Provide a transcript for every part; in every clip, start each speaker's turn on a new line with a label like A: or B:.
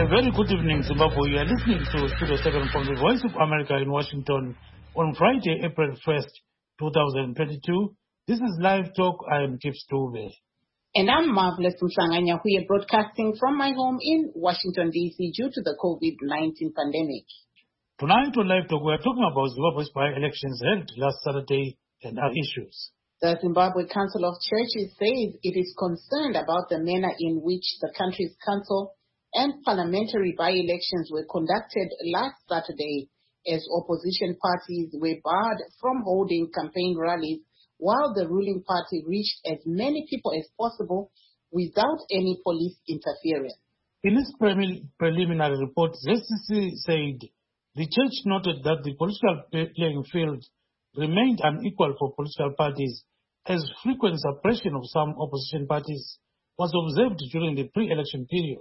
A: A very good evening, Zimbabwe. You are listening to Studio 7 from the Voice of America in Washington on Friday, April 1st, 2022. This is Live Talk. I am Kip Stube.
B: And I'm Marvelous Mhlanganya. We are broadcasting from my home in Washington, D.C. due to the COVID-19 pandemic.
A: Tonight on Live Talk, we are talking about Zimbabwe's by-elections held last Saturday and our issues.
B: The Zimbabwe Council of Churches says it is concerned about the manner in which the country's council and parliamentary by-elections were conducted last Saturday, as opposition parties were barred from holding campaign rallies while the ruling party reached as many people as possible without any police interference.
A: In its preliminary report, ZCC said the church noted that the political playing field remained unequal for political parties, as frequent suppression of some opposition parties was observed during the pre-election period.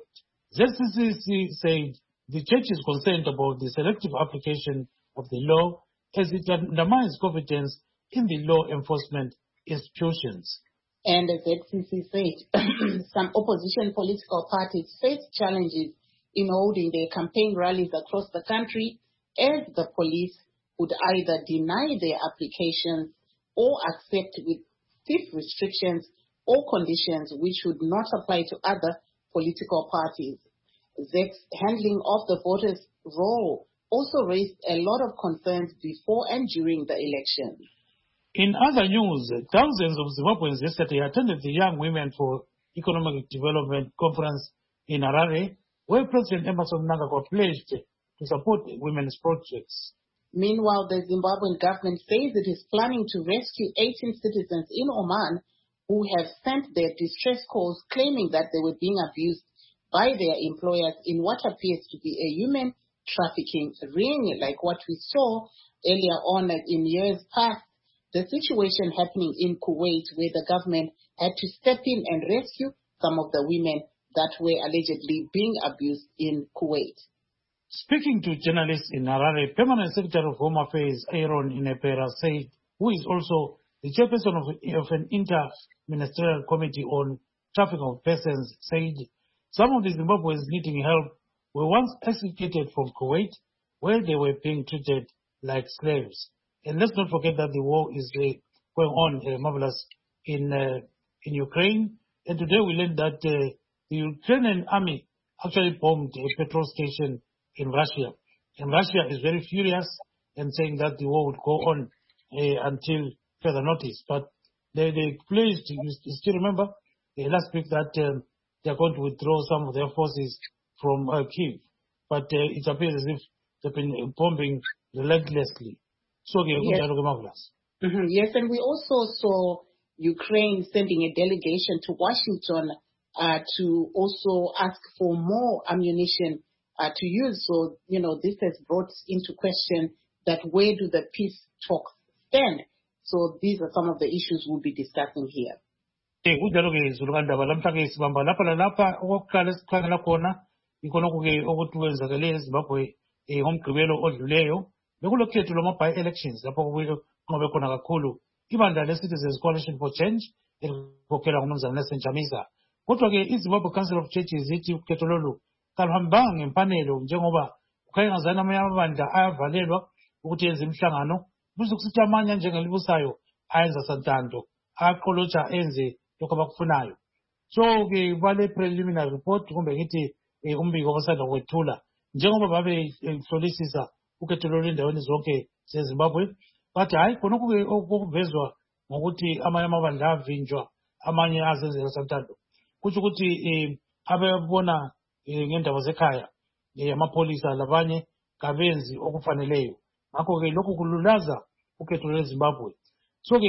A: ZCC said the church is concerned about the selective application of the law as it undermines confidence in the law enforcement institutions.
B: And as ZCC said, some opposition political parties face challenges in holding their campaign rallies across the country, as the police would either deny their applications or accept with stiff restrictions or conditions which would not apply to other political parties. ZEC's handling of the voters' roll also raised a lot of concerns before and during the election.
A: In other news, thousands of Zimbabweans yesterday attended the Young Women for Economic Development Conference in Harare, where President Emmerson Mnangagwa pledged to support women's projects.
B: Meanwhile, the Zimbabwean government says it is planning to rescue 18 citizens in Oman who have sent their distress calls claiming that they were being abused by their employers in what appears to be a human trafficking ring, like what we saw earlier on in years past. The situation happening in Kuwait, where the government had to step in and rescue some of the women that were allegedly being abused in Kuwait.
A: Speaking to journalists in Harare, Permanent Secretary of Home Affairs Aaron Inepera said, who is also the chairperson of an inter-ministerial committee on trafficking of persons, said some of the Zimbabweans needing help were once executed from Kuwait, where they were being treated like slaves. And let's not forget that the war is going on, marvelous, in Ukraine. And today we learned that the Ukrainian army actually bombed a petrol station in Russia. And Russia is very furious and saying that the war would go on until further notice. But they pledged, you still remember, last week that they are going to withdraw some of their forces from Kyiv. But it appears as if they've been bombing relentlessly. So,
B: yes. Yes, and we also saw Ukraine sending a delegation to Washington to also ask for more ammunition to use. So, this has brought into question that where do the peace talks stand? So these are some of the issues we'll be discussing here.
A: Kunjalo-ke Zulukandaba lamhla-ke sibamba lapha lalapha okokuqala esikhangela khona ikhonokho-ke ukuthi kwenzakele eZimbabwe ngomgqibelo odluleyo bekulokhetho lwama-by-elections lapho kunqobe khona kakhulu ibandla le-Citizens Coalition for Change elikhokhelwa ngumnumzana Nelson Chamisa. Kodwa-ke iZimbabwe Council of Churches ithi ukhetho lolu kaluhambanga ngemfanelo njengoba kukhanyingazana amanye amabandla ayavalelwa ukuthi yenze imihlangano kusithi amanye njengelibusayo ayenza santando aqolotsha enze lokho abakufunayo. So-ke bale preliminary report kumbe ngithi umbiko abasanda kwethula njengoba babehlolisisa ukhetho lolu endaweni zonke zeZimbabwe bathi hayi khonokho-ke okuvezwa ngokuthi amanye amabandla avinjwa amanye azenzela santando kutsho ukuthi ababona ngendaba zekhaya amapholisa labanye kabenzi okufaneleyo. Ngakho-ke lokhu kululaza ukhetho lweZimbabwe. So-ke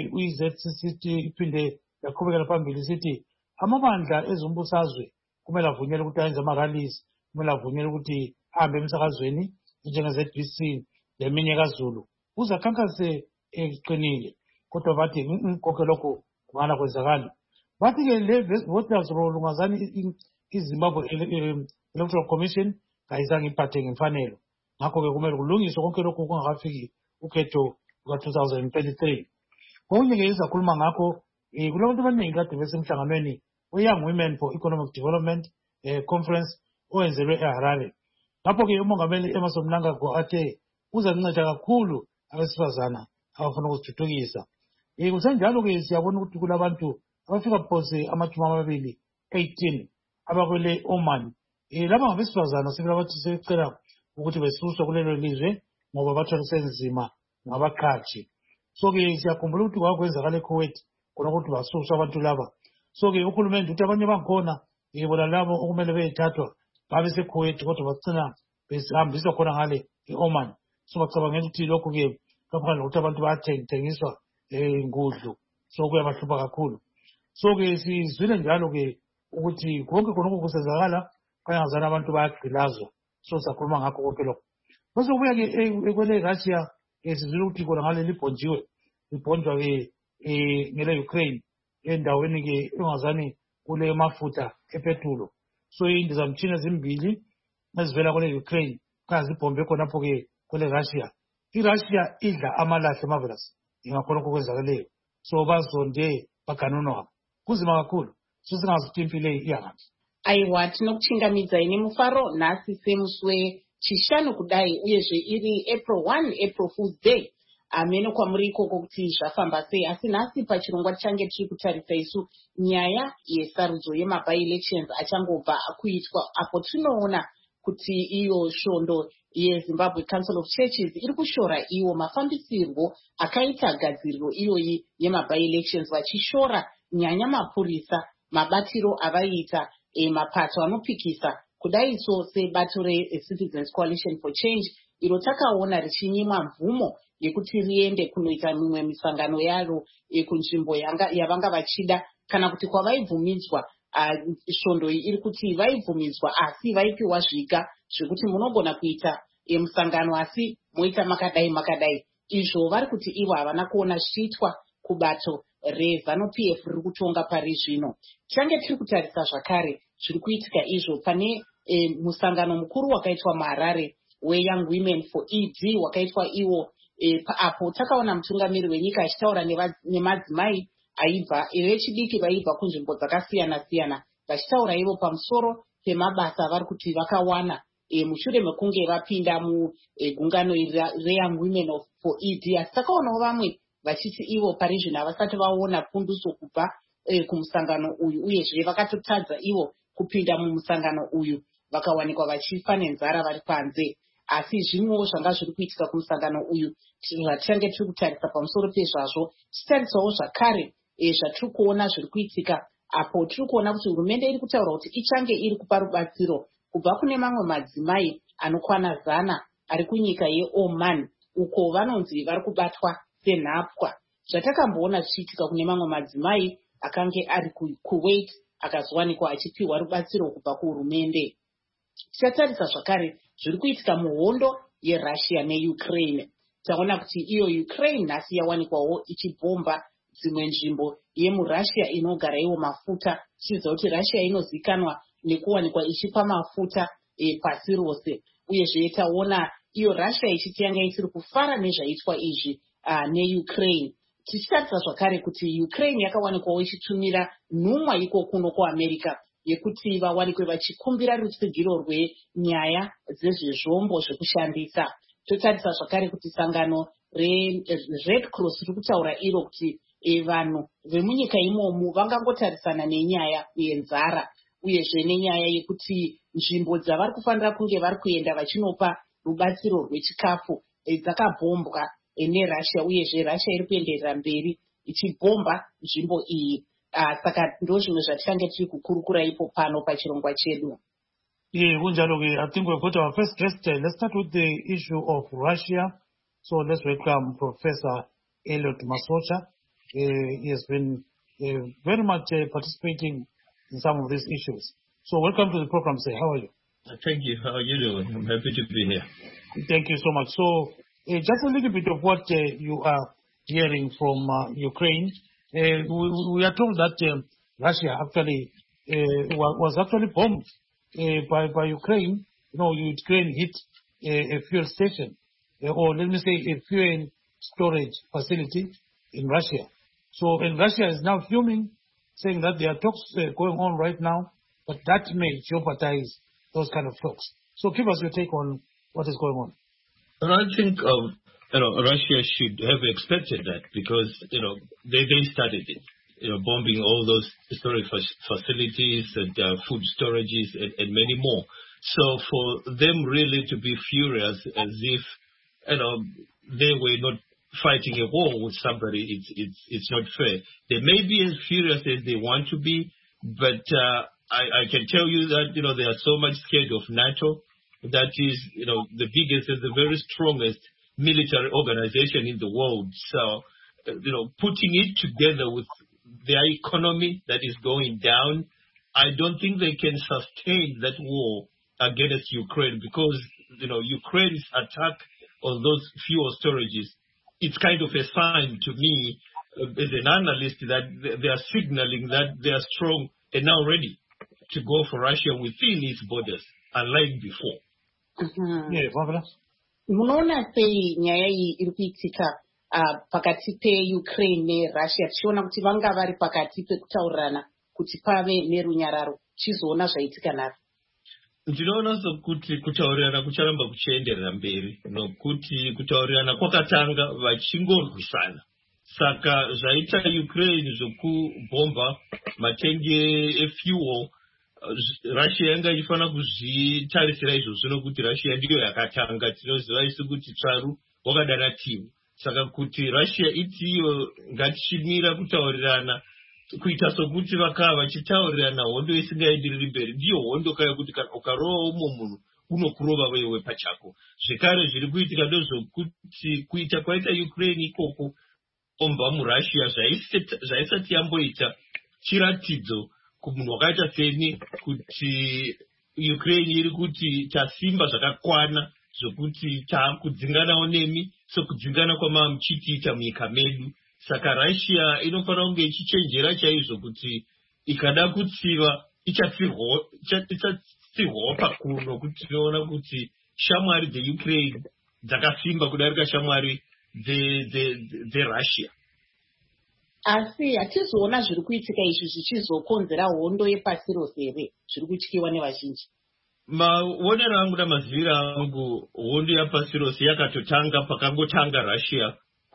A: i-ZCC iphinde yaqhubekela phambili sithi amabandla ezombusazwe kumele avunyelwe ukuthi ayenze ama-rallies, kumele avunyelwe ukuthi ahambe emsakazweni njenge-ZBC leminye kaZulu uze akhankase eqinile. Kodwa bathi konke lokhu kungana kwenzakali. Bathi-ke le-voters roll ungazani iZimbabwe Electoral Commission kayizange iphathe ngemfanelo. Ngakho-ke kumele kulungiswe konke lokhu kungakafiki ukhetho luka-2023. Okunye-ke izakhuluma ngakho kulabantu abaningi kade besemhlanganweni we-Young Women for Economic Development Conference owenzelwe eHarare. Lapho-ke umongameli Emmerson Mnangagwa athe uzanceda kakhulu abesifazana abafuna ukuzithuthukisa. Kusenjalo-ke siyabona ukuthi kulabantu abafika phose 18 abakwele Oman. Laba ngabesifazana sebathi sebecela ukuthi besuswe kulelo lizwe ngoba bathwaliswe nzima ngabaqhatshi. So-ke siyakhumbula ukuthi kwakwenzakala eKuwait khona ukuthi basuswe abantu laba. So-ke uhulumende uthi abanye bakhona bona labo okumele beyethathwa babe seKuwait kodwa bacina behambiswa khona ngale e-Oman. So bacabangela ukuthi lokhu-ke kaphakathi lokuthi abantu bayathengiswa ngudlu. So kuyabahlupha kakhulu. So-ke sizwile njalo-ke ukuthi konke khonokho kusenzakala kangazana abantu bayagqilazwa. So sakhuluma ngakho konke lokho. Bese kubuya-ke kwele Russia sizwile ukuthi khona ngale libhonjiwe libhonjwa-ke ngele Ukraine endaweni-ke engazani kule mafutha epetulo. So indizamtshina ezimbili ezivela kule Ukraine kazibhombe khonapho-ke kwele Russia. IRussia idla amalahle marvelous ingakhonokho kwenzakeleyo. So bazonde baganunwa kunzima kakhulu. So singazuthi impilo iyangaphi.
B: Aiwa, tinokuchingamidza ine mufaro nhasi semusi wechishanu kudai uyezve iri April 1 April Fool's Day. Ameno kwamuri ikoko kuti zvafamba sei, asi nhasi pachirongwa change tiri kutarisa isu nyaya yesarudzo yemaby-elections achangobva kuitwa, apo tinoona kuti iyo svondo yeZimbabwe Council of Churches iri kushora iwo mafambisirwo akaita gadziriro iyoyi yemaby-elections, vachishora nyanya mapurisa mabatiro avaita mapato anopikisa kudaiso sebato reCitizens Coalition for Change iro takaona richinyimwa mvumo yekuti riende kunoita mimwe misangano yaro kunzvimbo yavanga vachida, kana kuti kwavaibvumidzwa. Svondo iyi iri kuti vaibvumidzwa asi vaipiwa zviga zvekuti munogona kuita musangano asi moita makadai. Izvo vari kuti ivo havana kuona zvichiitwa kubato reZANU-PF riri kutonga pari zvino. Change tiri kutarisa zvakare zviri kuitika izvo pane musangano mukuru wakaitwa muHarare weYoung Women for ED wakaitwa iwo apo takaona mutungamiri wenyika achitaura nemadzimai aibva vechidiki vaibva kunzvimbo dzakasiyana-siyana vachitaura ivo pamusoro pemabasa vari kuti vakawana mushure mekunge vapinda mugungano reYoung Women for ED. Asi takaonawo vamwe vachiti ivo pari zvino havasati vaona punduso kubva kumusangano uyu, uyezve vakatotadza ivo kupinda mumusangano uyu vakawanikwa vachifa nenzara vari panze. Asi zvimwewo zvanga zviri kuitika kumusangano uyu zvatichange tiri kutarisa pamusoro pezvazvo. Tichitarisawo zvakare zvatiri kuona zviri kuitika apo tiri kuona kuti hurumende iri kutaura kuti ichange iri kupa rubatsiro kubva kune mamwe madzimai anokwana 100 ari kunyika yeOman uko vanonzi vari kubatwa senhapwa. Zvatakamboona zvichiitika kune mamwe madzimai akange ari kuWait akazowanikwa achipiwa rubatsiro kubva kuhurumende. Tichatarisa zvakare zviri kuitika muhondo yeRussia neUkraine. Taona kuti iyo Ukraine nhasi yawanikwawo ichibhomba dzimwe nzvimbo yemuRussia inogara iwo mafuta. Tichiziva kuti Russia inozikanwa nekuwanikwa ichipa mafuta pasi rose. Uyezve taona iyo Russia ichiti yanga isiri kufara nezvaitwa izvi neUkraine. Tichitarisa zvakare kuti Ukraine yakawanikwawo ichitumira nhumwa iko kuno kuAmerica yekuti vawanikwe vachikumbira rutsigiro rwenyaya dzezvezvombo zvekushandisa. Totarisa zvakare kuti sangano reRed Cross riri kutaura iro kuti vanhu vemunyika imomu vangangotarisana nenyaya yenzara uyezve nenyaya yekuti nzvimbo dzavari kufanira kunge vari kuenda vachinopa rubatsiro rwechikafu dzakabhombwa neRussia, uyezve Russia iri kuenderera mberi ichibhomba nzvimbo iyi. Saka ndo zvimwe zvatichange tiri kukurukura ipo pano pachirongwa chedu.
A: I think we've got our first guest. Let's start with the issue of Russia. So let's welcome Professor Elliot Masocha. He has been very much participating in some of these issues. So welcome to the program, sir. How are you?
C: Thank you. How are you doing? I'm happy to be here.
A: Thank you so much. So just a little bit of what you are hearing from Ukraine. We are told that Russia actually was actually bombed by Ukraine. You know, Ukraine hit a fuel station, or let me say a fuel storage facility in Russia. So, and Russia is now fuming, saying that there are talks going on right now, but that may jeopardize those kind of talks. So give us your take on what is going on.
C: And I think Russia should have expected that because they started it, bombing all those historic facilities and food storages and many more. So for them really to be furious as if they were not fighting a war with somebody, it's not fair. They may be as furious as they want to be, but I can tell you that they are so much scared of NATO. That is the biggest and the very strongest military organization in the world. So putting it together with their economy that is going down, I don't think they can sustain that war against Ukraine because Ukraine's attack on those fuel storages, it's kind of a sign to me as an analyst that they are signaling that they are strong and now ready to go for Russia within its borders, unlike before.
A: Yeah, Pamela?
B: Munoona sei nyaya iyi iri kuitika pakati peUkraine neRussia tichiona kuti vanga vari pakati pekutaurirana kuti pave nerunyararo chizoona zvaitika nhasi.
C: Ndinoona sokuti kutaurirana kucharamba kuchienderera mberi nokuti kutaurirana kwakatanga vachingorwisana. Saka zvaita Ukraine zvokubomba matenge efuel, Russia yanga ichifanira kuzvitarisira izvozvo nokuti Russia ndiyo yakatanga. Tinoziva isu kuti tsvaru wakadana timu. Saka kuti Russia itiyo ngatichimira kutaurirana kuita sokuti vakava vachitaurirana hondo isingaendereri mberi ndiyo hondo kaya kuti ukarova umwe munhu unokurova wewe pachako. Zvekare zviri kuitika ndozvokuti kuita kwaita Ukraine ikoko bomba muRussia zvaisati yamboita chiratidzo kumunhu wakaita seni kuti Ukraine iri kuti tasimba zvakakwana zvokuti taakudzinganawo nemi sokudzingana kwamamuchitiita munyika medu. Saka Russia inofanira kunge ichichenjera chaizvo kuti ikada kutsiva ichatsirwawo pakuru nokuti tinoona kuti shamwari dzeUkraine dzakasimba kudarika shamwari dzeRussia.
B: Asi hatizoona zviri kuitika izvi zvichizokonzera hondo yepasi rose here zviri kutyiwa nevazhinji.
C: Maonero angu namaziviro angu hondo yapasi rose yakatotanga pakangotanga Russia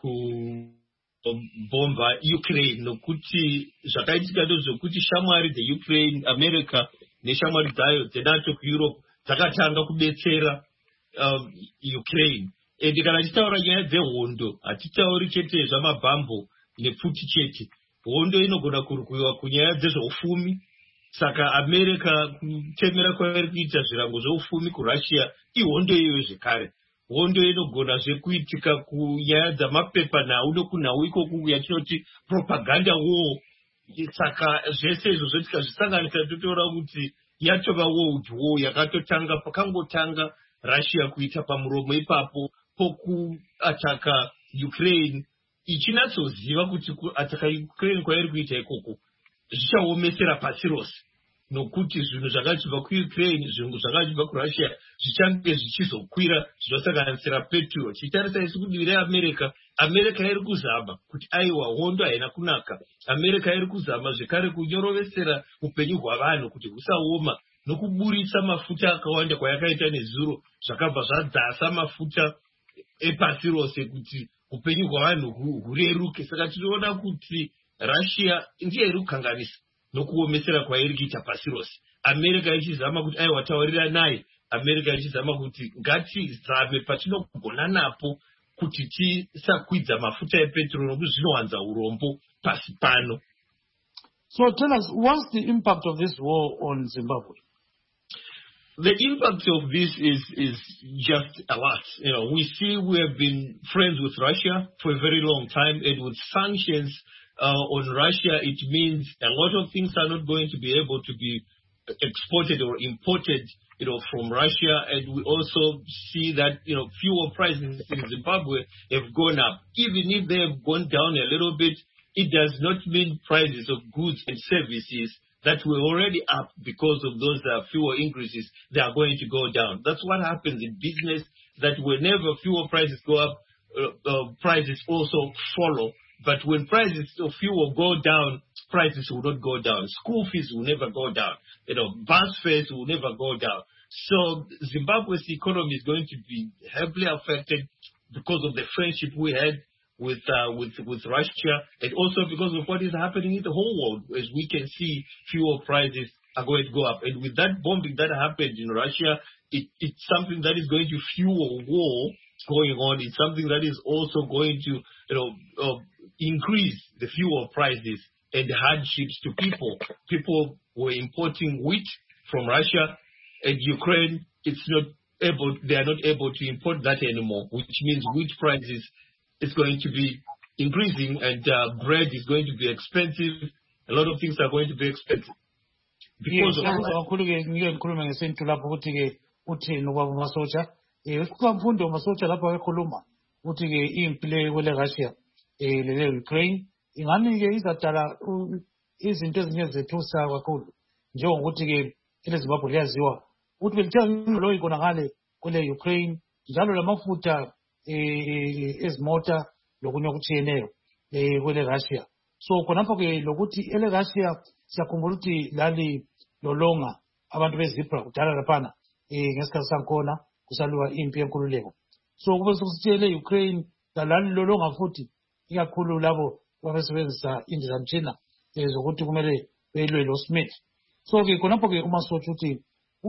C: kubomba Ukraine nokuti zvakaitika ndozvokuti shamwari dzeUkraine, America neshamwari dzayo dzeNATO kuEurope dzakatanga kubetsera Ukraine. Ende kana tichitaura nyaya dzehondo hatitauri chete zvamabhambo nepfuti chete. Hondo inogona kurukwiwa kunyaya dzezveufumi. Saka America kutemera kwairi kuita zvirango zveufumi kuRussia ihondo iyoyo zvekare. Hondo inogona zvekuitika kunyaya dzamapepa nhau nokunhau ikoko yatinoti propaganda war. Saka zvese izvozvo tikazvisanganisa totaura kuti yatova world war yakatotanga pakangotanga Russia kuita pamuromo ipapo pokuataka Ukraine ichinatsoziva kuti kuataka Ukraine kwairi kuita ikoko zvichaomesera pasi rose nokuti zvinhu zvakachibva kuUkraine zvinhu zvakachibva kuRussia zvichange zvichizokwira zvinosanganisira petrol. Chitarisa isu kudivi reAmerica, America iri kuzama kuti aiwa hondo haina kunaka. America iri kuzama zvekare kunyorovesera upenyu hwavanhu kuti husaoma nokuburitsa mafuta akawanda kwayakaita nezuro zvakabva zvadzasa mafuta epasi rose kuti upenyu hwavanhu hureruke. Saka tinoona kuti Russia ndiye iri kukanganisa nokuomesera kwairi kuita pasi rose. America ichizama kuti aiwa taurira naye. America ichizama kuti ngatizame patinogona napo kuti tisakwidza mafuta epetrol nokuti zvinowanza urombo pasi pano.
A: So tell us, what's the impact of this war on Zimbabwe?
C: The impact of this is just a lot. We see we have been friends with Russia for a very long time, and with sanctions on Russia, it means a lot of things are not going to be able to be exported or imported, from Russia. And we also see that, fuel prices in Zimbabwe have gone up. Even if they have gone down a little bit, it does not mean prices of goods and services that were already up because of those fuel increases, they are going to go down. That's what happens in business, that whenever fuel prices go up, prices also follow. But when prices of fuel go down, prices will not go down. School fees will never go down. Bus fares will never go down. So Zimbabwe's economy is going to be heavily affected because of the friendship we had with Russia, and also because of what is happening in the whole world. As we can see, fuel prices are going to go up, and with that bombing that happened in Russia, it's something that is going to fuel war going on. It's something that is also going to increase the fuel prices and the hardships to people. People were importing wheat from Russia, and Ukraine, they are not able to import that anymore, which means wheat prices is going to be increasing, and bread is going to be expensive. A lot of things are going to be expensive. Because of
A: ezimota lokunye okutshiyeneyo kwele Russia. So khonapho ke lokuthi ele Russia siyakhumbula ukuthi lali lolonga abantu bezibra kudala laphana ngesikhathi sankhona kusaliwa impi yenkululeko. So kube sokusitshele Ukraine lali lolonga futhi ikakhulu labo abasebenzisa indizamtshina zokuthi kumele belwe lo Smith. So ke khonapho ke uma sotsho ukuthi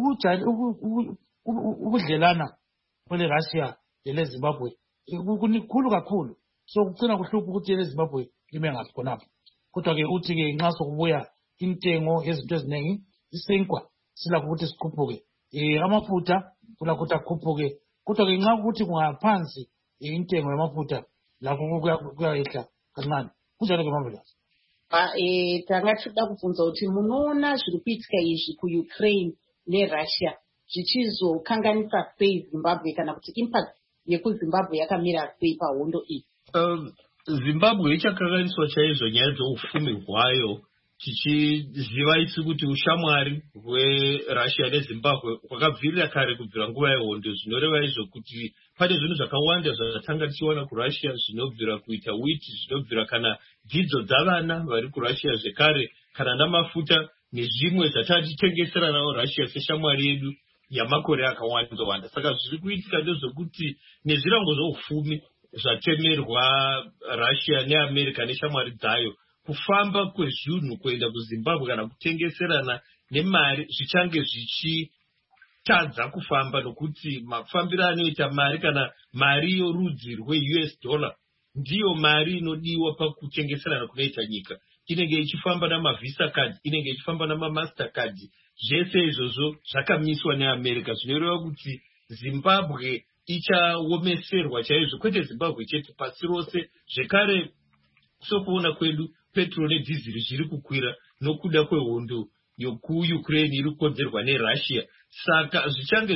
A: ubudlelana kwele Russia le Zimbabwe kukhulu kakhulu. So kucina kuhlupha ukuthi le Zimbabwe lime ngaphi khonapho. Kodwa ke uthi ke nxa sokubuya intengo yezinto eziningi isinkwa silakho ukuthi sikhuphuke. Amafutha kulakho ukuthi akhuphuke. Kodwa ke nxa ukuthi kungaphansi intengo yamafutha lakho kuyayehla kancane. Kunjalo ke Mambulasi.
B: Tanga tinoda kubvunza kuti munoona zviri kuitika izvi kuUkraine neRussia zvichizokanganisa sei Zimbabwe kana kuti impact yekuZimbabwe yakamira sei pahondo iyi?
C: Zimbabwe ichakanganiswa chaizvo nyaya dzeufumi hwayo, tichiziva isi kuti ushamwari hweRussia neZimbabwe hwakabvirira kare kubvira nguva yehondo. Zvinoreva izvo kuti pane zvinhu zvakawanda zvatanga tichiona kuRussia zvinobvira kuita wheat, zvinobvira kana dzidzo dzavana vari kuRussia zvekare, kana namafuta nezvimwe zvatatichitengesera nawo Russia seshamwari yedu yamakore akawanda. Saka zviri kuitika ndezvekuti nezvirango zvoufumi zvatemerwa Russia neAmerica neshamwari dzayo, kufamba kwezvinhu kuenda kuZimbabwe kana kutengeserana nemari zvichange zvichitadza kufamba, nokuti mafambiro anoita mari kana mari yorudzi rweUS dollar ndiyo mari inodiwa pakutengeserana kunoita nyika. Inenge ichifamba namavisa card, inenge ichifamba namamaster card. Zvese izvozvo zvakamiswa neAmerica, zvinoreva kuti Zimbabwe ichaomeserwa chaizvo, kwete Zimbabwe chete, pasi rose. Zvekare sokuona kwedu petrol nedhiziri zviri kukwira nokuda kwehondo yokuUkraine iri kukonzerwa neRussia. Saka zvichange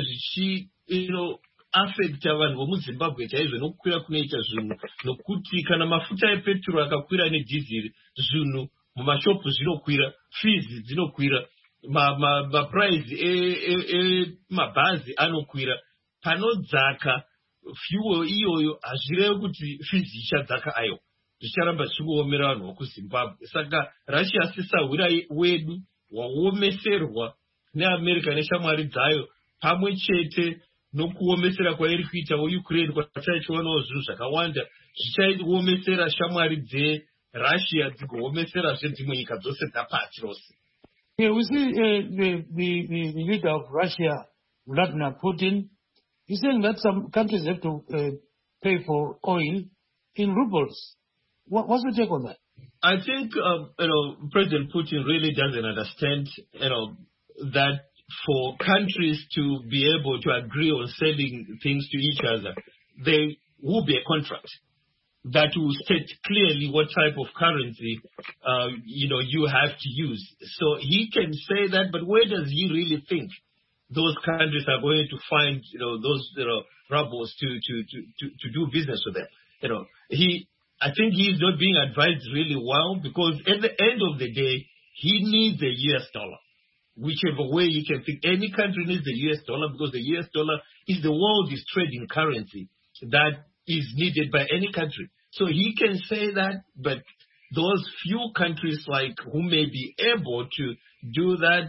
C: affecta vanhu vomuZimbabwe chaizvo nokukwira kunoita zvinhu, nokuti kana mafuta epetrol akakwira nedhiziri, zvinhu mumashopu zvinokwira, fees dzinokwira, maprice emabhazi anokwira. Panodzaka fuel iyoyo hazvirevi kuti fees ichadzaka ayo, zvicharamba zvichiomera vanhu vokuZimbabwe. Saka Russia sesahwira wedu waomeserwa neAmerica neshamwari dzayo, pamwe chete nokuomesera kwairi kuita Ukraine kwataichionawo zvinhu zvakawanda, zvichaomesera shamwari dzeRussia dzigoomesera dzimwe nyika dzose dzapasi rose.
A: We see the leader of Russia, Vladimir Putin, he's saying that some countries have to pay for oil in rubles. What's your take on that?
C: I think President Putin really doesn't understand that for countries to be able to agree on selling things to each other, there will be a contract that will state clearly what type of currency you have to use. So he can say that, but where does he really think those countries are going to find those rubles to do business with them? I think he's not being advised really well, because at the end of the day, he needs the US dollar. Whichever way you can think, any country needs the US dollar, because the US dollar is the world's trading currency that is needed by any country. So he can say that, but those few countries who may be able to do that,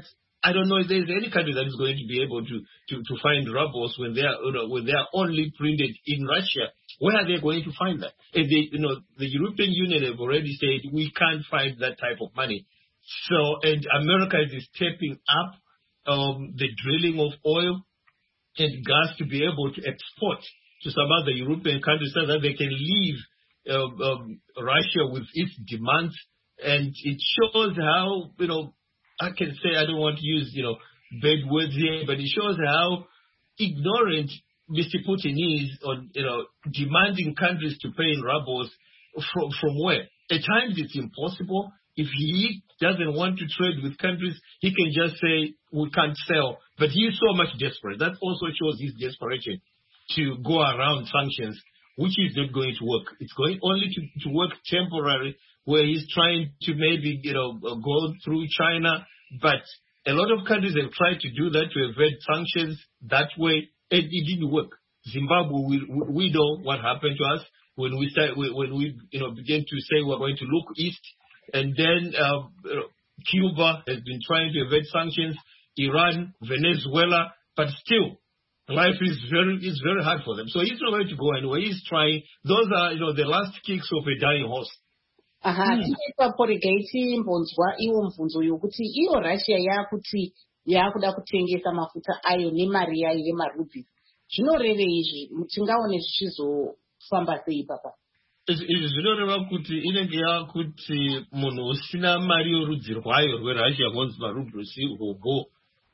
C: I don't know if there's any country that is going to be able to find rubles when they are only printed in Russia. Where are they going to find that? And the European Union have already said we can't find that type of money. So, and America is stepping up the drilling of oil and gas to be able to export to some other European countries so that they can leave Russia with its demands. And it shows how, I can say, I don't want to use, bad words here, but it shows how ignorant Mr. Putin is on, demanding countries to pay in rubles from where? At times it's impossible. If he doesn't want to trade with countries, he can just say, we can't sell. But he is so much desperate. That also shows his desperation to go around sanctions, which is not going to work. It's going only to work temporary, where he's trying to maybe, go through China. But a lot of countries have tried to do that, to evade sanctions that way, and it didn't work. Zimbabwe, we know what happened to us when we began to say we're going to look east. And then Cuba has been trying to evade sanctions, Iran, Venezuela, but still, life is very hard for them. So he's not going to go anywhere. He's trying. Those are, the last kicks of a dying horse.
B: Porigate mbonzwa iwo mvunzo yokuti iyo Russia yakuda kutengesa mafuta ayo nemari yayo yemarubhi. Zvinorevei izvi? Tingaone zvichizofamba sei papa?
C: Zvinoreva kuti inenge yakuti munhu usina mari yorudzi rwayo rweRussia kunzi marubhisi urwo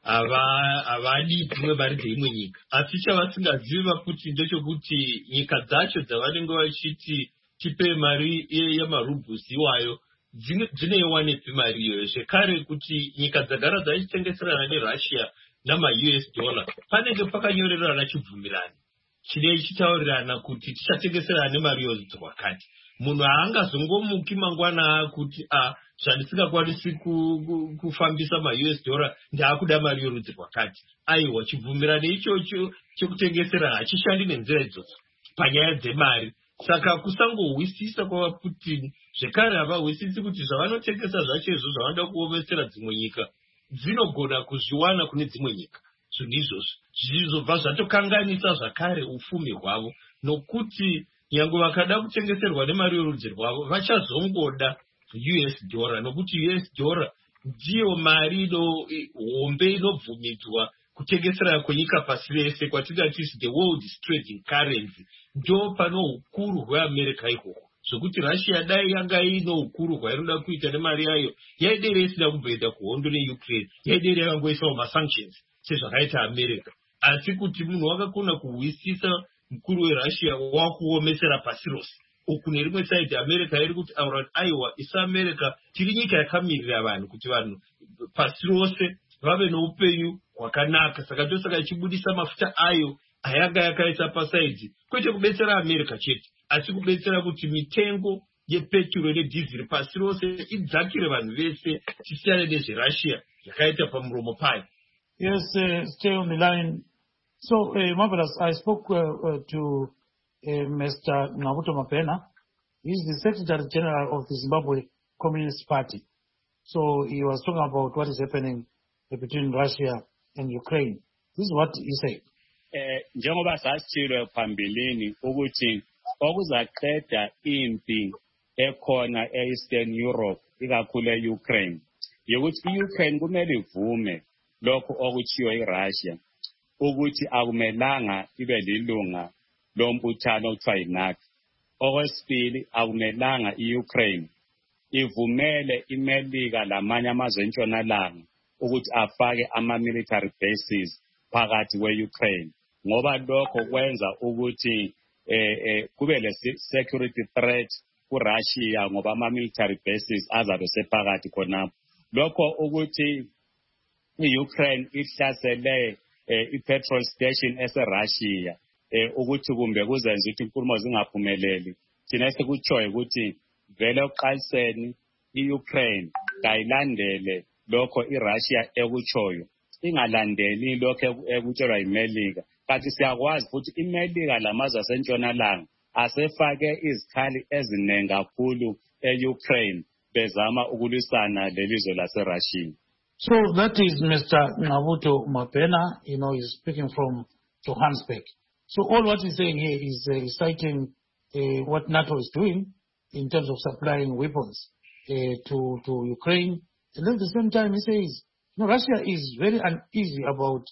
C: havadi kumwe mari dzeimwe nyika. Asi chavasingazivi vaPutin ndechekuti nyika dzacho dzavanenge vachiti tipe mari yemarubhisi iwayo dzineiwanepi mari iyoyo. Zvekare kuti nyika dzagara dzachitengeserana neRussia nama-US dollar panenge pakanyorerana chibvumirano chitaurirana kuti tichatengeserana nemari yorudzi rwakati. Munhu haangazongomuki mangwana kuti zvandisingakwanisi kufambisa ma-US dollar ndaakuda mari yorudzi rwakati. Aiwa, chibvumirano ichocho chekutengeserana hachishandi nenzira idzodzo panyaya dzemari. Saka kusangohwisisa kwavaPutin, zvekare havahwisisi kuti zvavanotengesa zvacho izvo zvavanoda kuomesera dzimwe nyika dzinogona kuzviwana kune dzimwe nyika. Zvinhu izvozvo zvizobva zvatokanganisa zvakare ufumi hwavo, nokuti nyange vakada kutengeserwa nemari yorudzi rwavo vachazongoda US dollar, nokuti US dollar ndiyo mari hombe inobvumidzwa kutengeserana kwenyika pasi rese, kwatingati the world trading currency. Ndo pano ukuru hweAmerica ikoko, zvokuti Russia dai yanga ino ukuru hwainoda kuita nemari yayo, yaidere isina kumboenda kuhondo neUkraine, yaidere yakangoiswa masanctions sezvakaita America. Asi kuti munhu wakakona kuhwisisa mukuru weRussia wakuomesera pasi rose. Uku nerimwe side America iri kuti aiwa, isu America tiri nyika yakamirira vanhu kuti vanhu pasi rose vave noupenyu hwakanaka. Saka ndosaka ichibudisa mafuta ayo ayanga yakaisa pasaidzi, kwete kubetsera America chete, asi kubetsera kuti mitengo yepetrol nedhiziri pasi rose idzakire vanhu vese, tisiyane nezveRussia yakaita pamuromo payo.
A: Yes, stay on the line. So, Marvelous, I spoke to Mr. Nabuto Mapena. He's the Secretary General of the Zimbabwe Communist Party. So he was talking about what is happening between Russia and Ukraine. This is what he said.
D: Njengoba sasitshilo phambilini ukuthi okuzaqeda impi ekhona e-Eastern Europe ikakhulu e-Ukraine yokuthi i-Ukraine kumele ivume lokho okuchiyo iRussia ukuthi akumelanga ibe lilunga lombuthano okuthiwa yiNATO. Okwesibili, akumelanga i-Ukraine ivumele iMelika lamanye amazwe entshonalanga ukuthi afake ama-military bases phakathi kwe-Ukraine, ngoba lokho kwenza ukuthi kube le-security threat kuRussia ngoba ama-military bases azabe sephakathi khonapho. Lokho ukuthi i-Ukraine ihlasele i-petrol station eseRussia ukuthi kumbe kuzenza ukuthi inkulumo zingaphumeleli. Thina esikutshoyo ukuthi vele uqaliseni i-Ukraine kayilandele lokho iRussia ekutshoyo, ingalandeli lokho ekutshelwa yiMelika. Kanti siyakwazi futhi iMelika lamazwe asentshonalanga asefake izikhali eziningi kakhulu e-Ukraine bezama ukulwisana lelizwe laseRussia.
A: So that is Mr. Nabuto Mapena, he's speaking from Johannesburg. So all what he's saying here is citing what NATO is doing in terms of supplying weapons to Ukraine. And at the same time, he says, Russia is very uneasy about,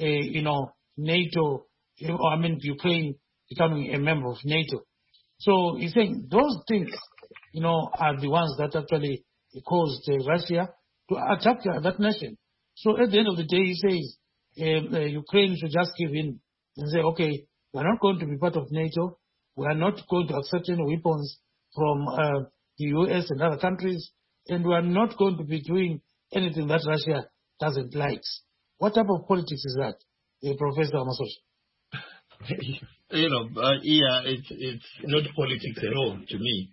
A: NATO, Ukraine becoming a member of NATO. So he's saying those things, are the ones that actually caused Russia to attack that nation. So at the end of the day, he says Ukraine should just give in and say, okay, we are not going to be part of NATO. We are not going to accept any weapons from the US and other countries. And we are not going to be doing anything that Russia doesn't like. What type of politics is that, Professor Masocha?
C: It's not politics at all to me.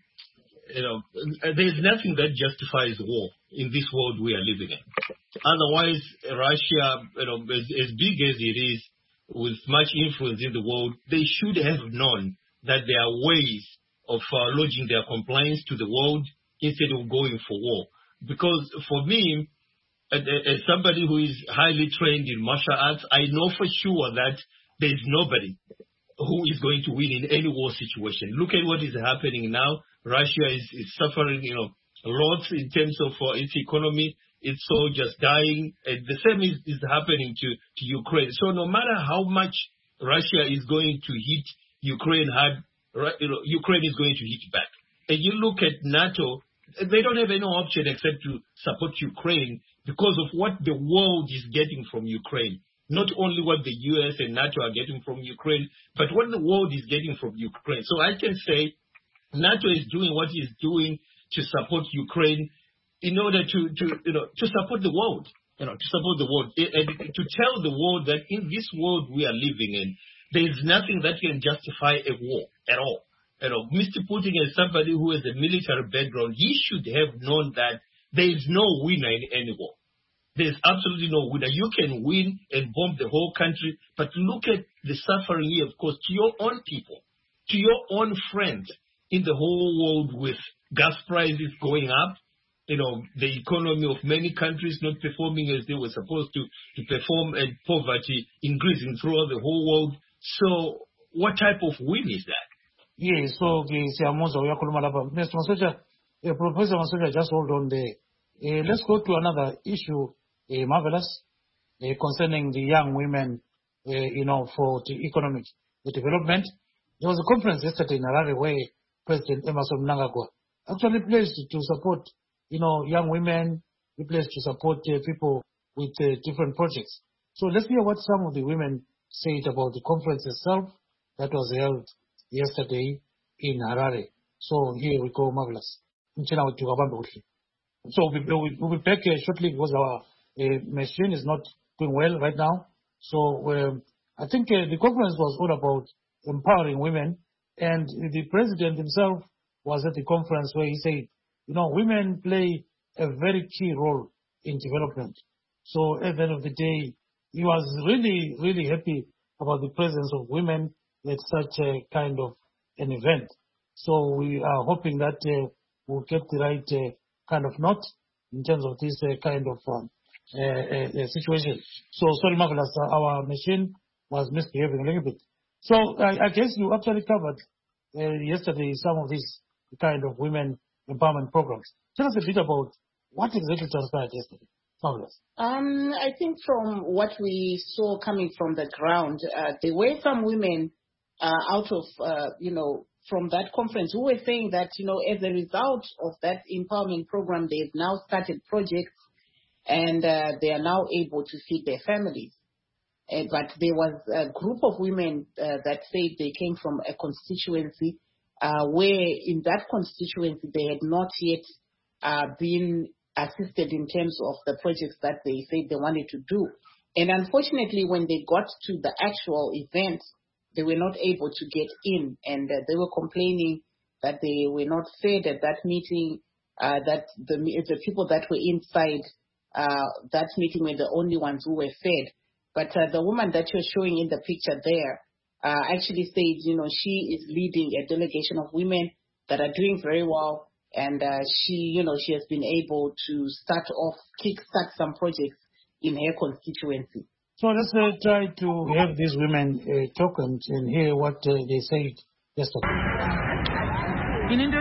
C: There's nothing that justifies war in this world we are living in. Otherwise, Russia, as big as it is, with much influence in the world, they should have known that there are ways of lodging their complaints to the world instead of going for war. Because for me, as somebody who is highly trained in martial arts, I know for sure that there is nobody who is going to win in any war situation. Look at what is happening now. Russia is suffering, lots in terms of its economy, its soldiers dying. The same is happening to Ukraine. So no matter how much Russia is going to hit Ukraine hard, Ukraine is going to hit back. And you look at NATO, they don't have any option except to support Ukraine because of what the world is getting from Ukraine. Not only what the US and NATO are getting from Ukraine, but what the world is getting from Ukraine. So I can say NATO is doing what it's doing to support Ukraine in order to support the world, to support the world, and to tell the world that in this world we are living in, there is nothing that can justify a war at all. Mr. Putin is somebody who has a military background. He should have known that there is no winner in any war. There's absolutely no winner. You can win and bomb the whole country, but look at the suffering here, of course, to your own people, to your own friends in the whole world with gas prices going up, the economy of many countries not performing as they were supposed to perform, and poverty increasing throughout the whole world. So what type of win is that?
A: Yes, so Mr. Masocha, Professor Masocha, just hold on there. Let's go to another issue, Marvelous, concerning the young women, for the economic development. There was a conference yesterday in Harare where President Emmerson Mnangagwa actually pledged to support, young women. He pledged to support people with different projects. So let's hear what some of the women said about the conference itself that was held yesterday in Harare. So here we go, Marvelous. So we'll be back shortly because our machine is not doing well right now. So I think the conference was all about empowering women, and the president himself was at the conference where he said, women play a very key role in development. So at the end of the day, he was really, really happy about the presence of women at such a kind of an event. So we are hoping that we'll get the right kind of note in terms of this kind of situation. So sorry, Marvelous, our machine was misbehaving a little bit. So I guess you actually covered yesterday some of these kind of women empowerment programs. Tell us a bit about what exactly transpired yesterday. Marvelous.
B: I think from what we saw coming from the ground, there were some women out of, from that conference who were saying that, as a result of that empowerment program, they've now started projects and they are now able to feed their families. But there was a group of women that said they came from a constituency where in that constituency they had not yet been assisted in terms of the projects that they said they wanted to do. And unfortunately, when they got to the actual event, they were not able to get in, and they were complaining that they were not fed at that meeting, that the people that were inside that meeting were the only ones who were fed. But the woman that you're showing in the picture there actually said, she is leading a delegation of women that are doing very well. And she has been able to kickstart some projects in her constituency.
A: So let's try to have these women talk and hear what they say. Just talk.
E: In India,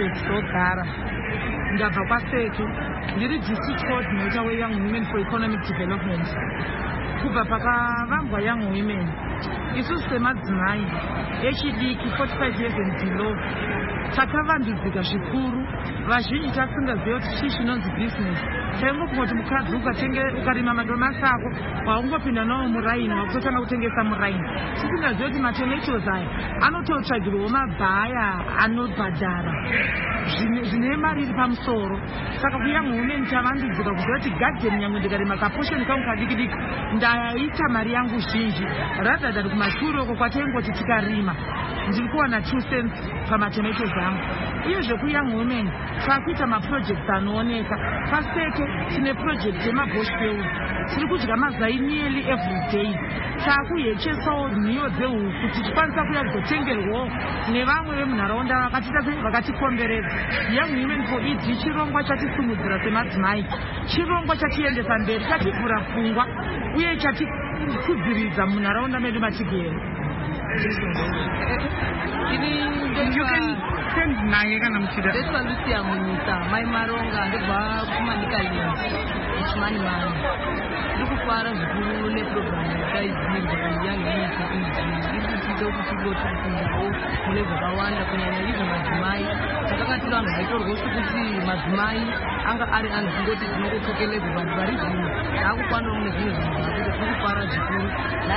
E: ndabva kwaSetu ndiri district coordinator weYoung Women for Economic Development. Kubva pakavambwa Young Women isusu semadzimai echidiki 45 years and below takavandudzika zvikuru. Vazhinji tasingaziva kuti chii chinonzi business. Taingoti mukadzi ukarima madomasi ako waungopinda nawo muraini wakutotanga kutengesa muraini. Tisingaziva kuti matomatoes aya anototsvagirwawo mabhaya anobhadhara zvine mari iri pamusoro. Saka kuYoung Women tavandudzika kuziva kuti garden yangu ndikarima kaposheni kangu kadiki ndayaita mari yangu zhinji rather than kumashure uko kwataingoti tikarima ndiri kuwana 2 cents pamatomatoes angu. Uyezve kuYoung Women takuita maprojects anooneka. PaSeke tine project yemabushville tiri kudya mazai nearly every day. Takuyechesawo nhiyo dzehuku tichikwanisa kuya kuzotengerwawo nevamwe vemunharaunda vakatikomberedza. Young Women for ED chirongwa chatisimudzira semadzimai, chirongwa chatiendesa mberi, chativhura pfungwa uye chatikudziridza munharaunda medu matigere. Naye kana muchida
F: Lucia Munisa mai maronga ndobva kumanika lens ichimani mani ndikufara zvikuru neprogramu yakaidzirwa kuYoung Women for ED iri kuita kuti tigotikundawo mune zvakawanda kunyanya izvo madzimai. Takakati vanhu vaitorwa sekuti madzimai anga ari anzingoti dzinongotokeleza vanhu vari zvino taakukwanawo mune zvimwe zvinhu zvakuti tikufara zvikuru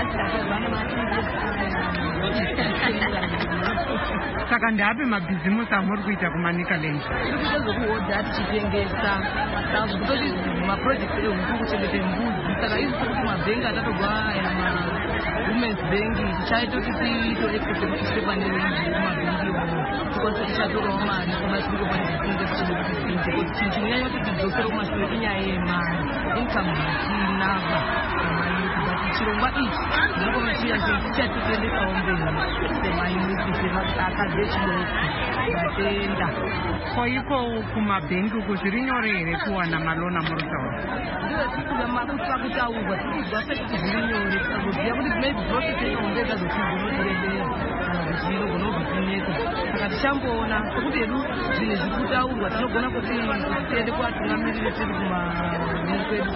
E: saka ndape mabhizimusi amuri kuita kumanika land?
F: Tiri kuita zvokuhodha tichitengesa kutoti maprojekti ehuku kuchengete mbudzi. Saka izvi kuti mabhengi atatogwa women's bank tichaita kuti tiitoexpecte kuti tiite pane mabhengi iwowo tikwanisa tichatorawo mari kumashure kwatinenge tichinyanya kuti tidzokere kumashure inyaya yemari income hatinava chirongwa ichi tichatiendesawo mberi semayuniti seakadzi echidoko vatenda.
E: Kwaiko kumabhengi uko zviri nyore here kuwana malona murutaura?
F: Ndiyo tikuzama kutaurwa tikuzwa sekuti zviri nyore tikazoziva kuti maybe process inombeza zvotizonodirevera kana kuti inogona kunetsa. Saka tichamboona sekuti hedu zvinhu zvirikutaurwa tinogona kuti tiende kuvatungamiriri tiri kwedu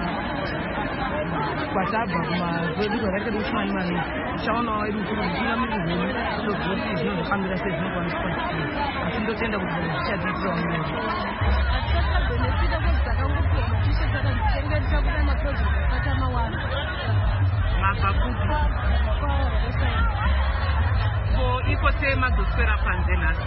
F: kwatabva kumakwedu kwakaita kuchimani mani tichaonawo wedu titungamiriri zvinhu toziva kuti zvinozofambira sei zvinokwaniswa asi ndotenda kuti zvichadzitirawo mberi.
E: Iko sei madzoswera panze nhasi?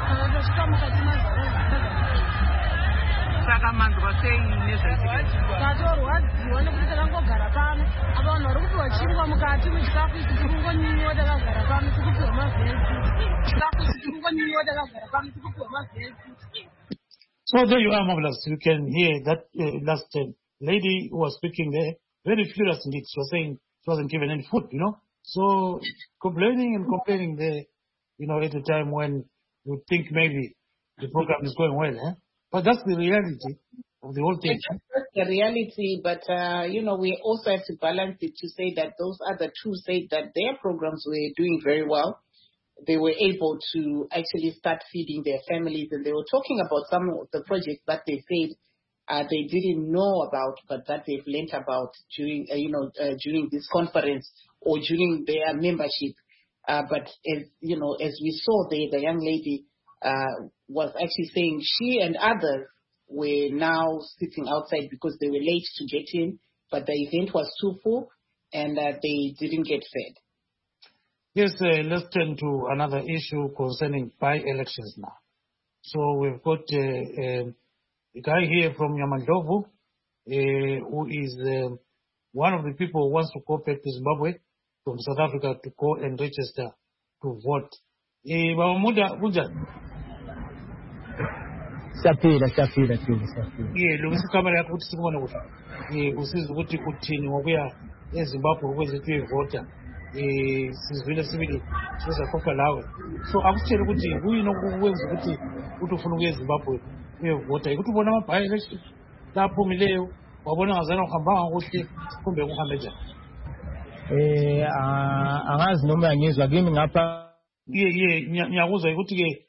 E: Saka manzwa sei nezvaitika?
F: Tatorwadziwa nekuti takangogara pano. Apa vanhu vari kupiwa chingwa mukati muchikafu ichi tikungonyinyiwa takagara pano tikupiwa mavhezi. Chikafu ichi tikungonyinyiwa takagara pano tikupiwa mavhezi.
A: So there you are, marvelous. You can hear that last lady who was speaking there, very furious indeed. She was saying she wasn't given any food, So complaining there, at a time when you think maybe the program is going well, But that's the reality of the whole thing.
B: That's the reality, but we also have to balance it to say that those other two said that their programs were doing very well. They were able to actually start feeding their families, and they were talking about some of the projects that they said they didn't know about, but that they've learned about during this conference or during their membership. But as we saw there, the young lady was actually saying she and others were now sitting outside because they were late to get in, but the event was too full and they didn't get fed.
A: Yes, let's turn to another issue concerning by-elections now. So we've got a guy here from Yamandovu who is one of the people who wants to go back to Zimbabwe from South Africa to go and register to vote.
G: Safira.
A: Lungisa kamera yako kuti sikubona kuti usizi ukuthi kuthini ngokuya eZimbabwe ukwenza ukuthi uyevota sizwile sibili sizakhokha lawe. So akutshela ukuthi kuyini okwenza ukuthi ukuthi ufuna ukuya eZimbabwe uyevota ukuthi ubona ama-by-election laphumileyo wabona ngazana uhambanga kuhle kumbe kuhambe njani?
G: Angazi noma ngizwa kimi ngapha
A: ngiyakuzwa ukuthi-ke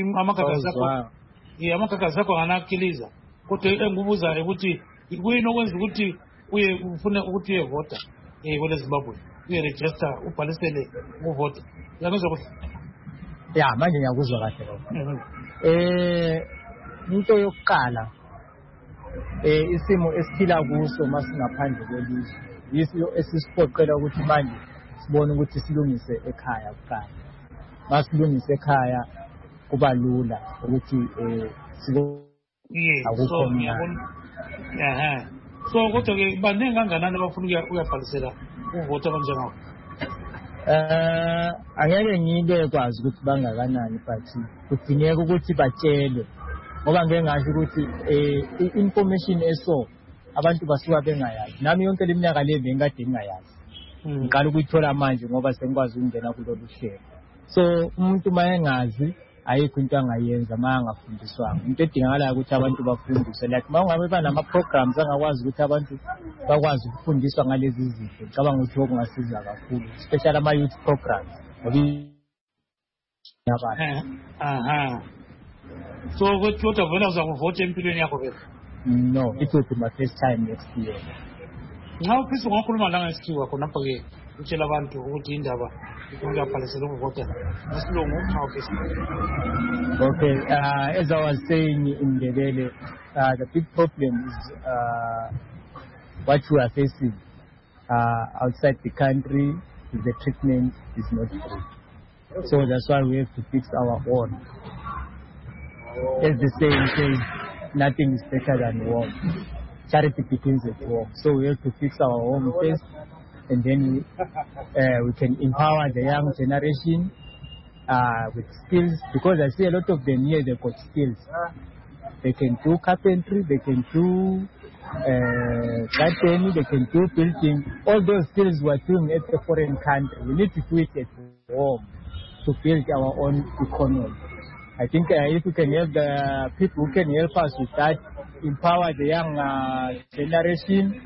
A: amagagasi akho anganakiliza kodwa engubuzayo ukuthi kuyini okwenza ukuthi ufune ukuthi uyevota kwele Zimbabwe uyeregister ubhalisele ukuvota? Uyakuzwa kuhle?
G: Ya, manje ngiyakuzwa kahle lokho. Into yokuqala isimo esiphila kuso masingaphandle kwelizwe yiso esisipoqela ukuthi manje sibone ukuthi silungise ekhaya kuqala. Masilungise ekhaya kuba lula ukuthi
A: so kodwa-ke baningi kangakanani abafuna uyabhalisela ukuvota kanjengako?
G: Angeke ngibe kwazi ukuthi bangakanani but kudingeka ukuthi batshelwe ngoba ngeke ngasho ukuthi i-information eso abantu basuka bengayazi. Nami yonke leminyaka le bengikade ngingayazi. Ngiqala ukuyithola manje ngoba sengikwazi ukungena kulolu hlelo. So umuntu mayengazi ayikho into angayenza angafundiswanga. Into edingakalayo ukuthi abantu bafundiswe, like mangabe banama-programs angakwazi ukuthi abantu bakwazi ukufundiswa ngalezi zinto. Ngicabanga ukuthi okungasiza kakhulu, especially ama-youth programs.
A: So kodwa vele uzakuvota empilweni yakho vele?
G: No, it will be my first time next year.
A: Nxa ufisa ungakhuluma la ngesikhiwa khonapha-ke utshela abantu ukuthi indaba umuntu abhalisele ukuvota ngesilungu nxa ufisa.
G: Okay, as I was saying in Ndebele, the big problem is what we are facing outside the country. The treatment is not free, so that's why we have to fix our own. As the saying says, nothing is better than war. Charity begins at home, so we have to fix our home first, and then we can empower the young generation with skills, because I see a lot of them here, they've got skills. They can do carpentry, they can do gardening, they can do building. All those skills we're doing at a foreign country. We need to do it at home to build our own economy. I think if we can help the people who can help us with that, empower the young generation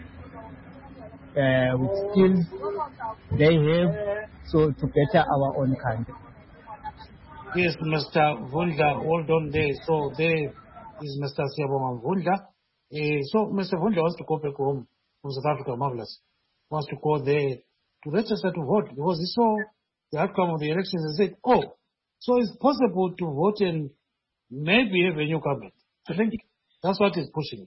G: with skills they have, so to better our own country.
A: Yes, Mr. Vundla, hold on there. So there is Mr. Siyabonga Vundla. So Mr. Vundla wants to go back home from South Africa, marvelous. Wants to go there to register to vote because he saw the outcome of the elections and said, oh, so it's possible to vote and maybe have a new government. I think that's what is pushing.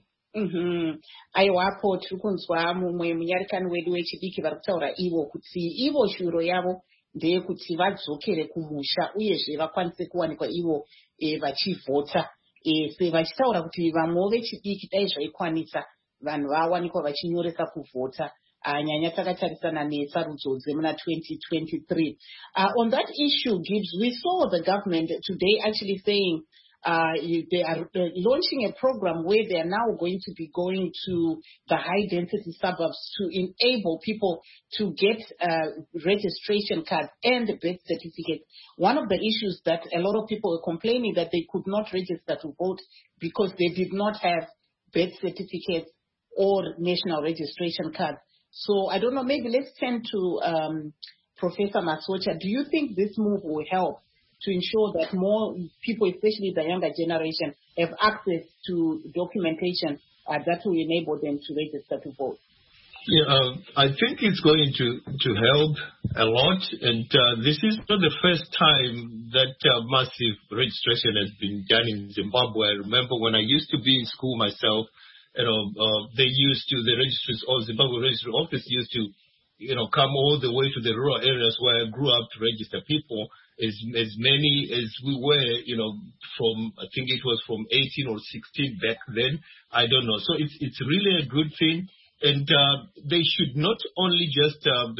B: Aiwapo tiri kunzwa mumwe munyarikani wedu wechidiki vari kutaura ivo kuti ivo shuro yavo ndeyekuti vadzokere kumusha uyezve vakwanise kuwanikwa ivo vachivhota. Vachitaura kuti vamwewo vechidiki dai zvaikwanisa vanhu vawanikwa vachinyoresa kuvhota. Nyanya takatarisana nesarudzo dzemuna 2023. On that issue, Gibbs, we saw the government today actually saying they are launching a program where they are now going to be going to the high-density suburbs to enable people to get registration cards and birth certificates. One of the issues that a lot of people were complaining that they could not register to vote because they did not have birth certificates or national registration cards. So I don't know, maybe let's turn to Professor Masocha. Do you think this move will help to ensure that more people, especially the younger generation, have access to documentation that will enable them to register to vote?
C: Yeah, I think it's going to help a lot. And this is not the first time that massive registration has been done in Zimbabwe. I remember when I used to be in school myself, they used to, the registries, or Zimbabwe Registry Office used to, come all the way to the rural areas where I grew up to register people, as many as we were, from, I think it was from 18 or 16 back then. I don't know. So it's really a good thing. And they should not only just,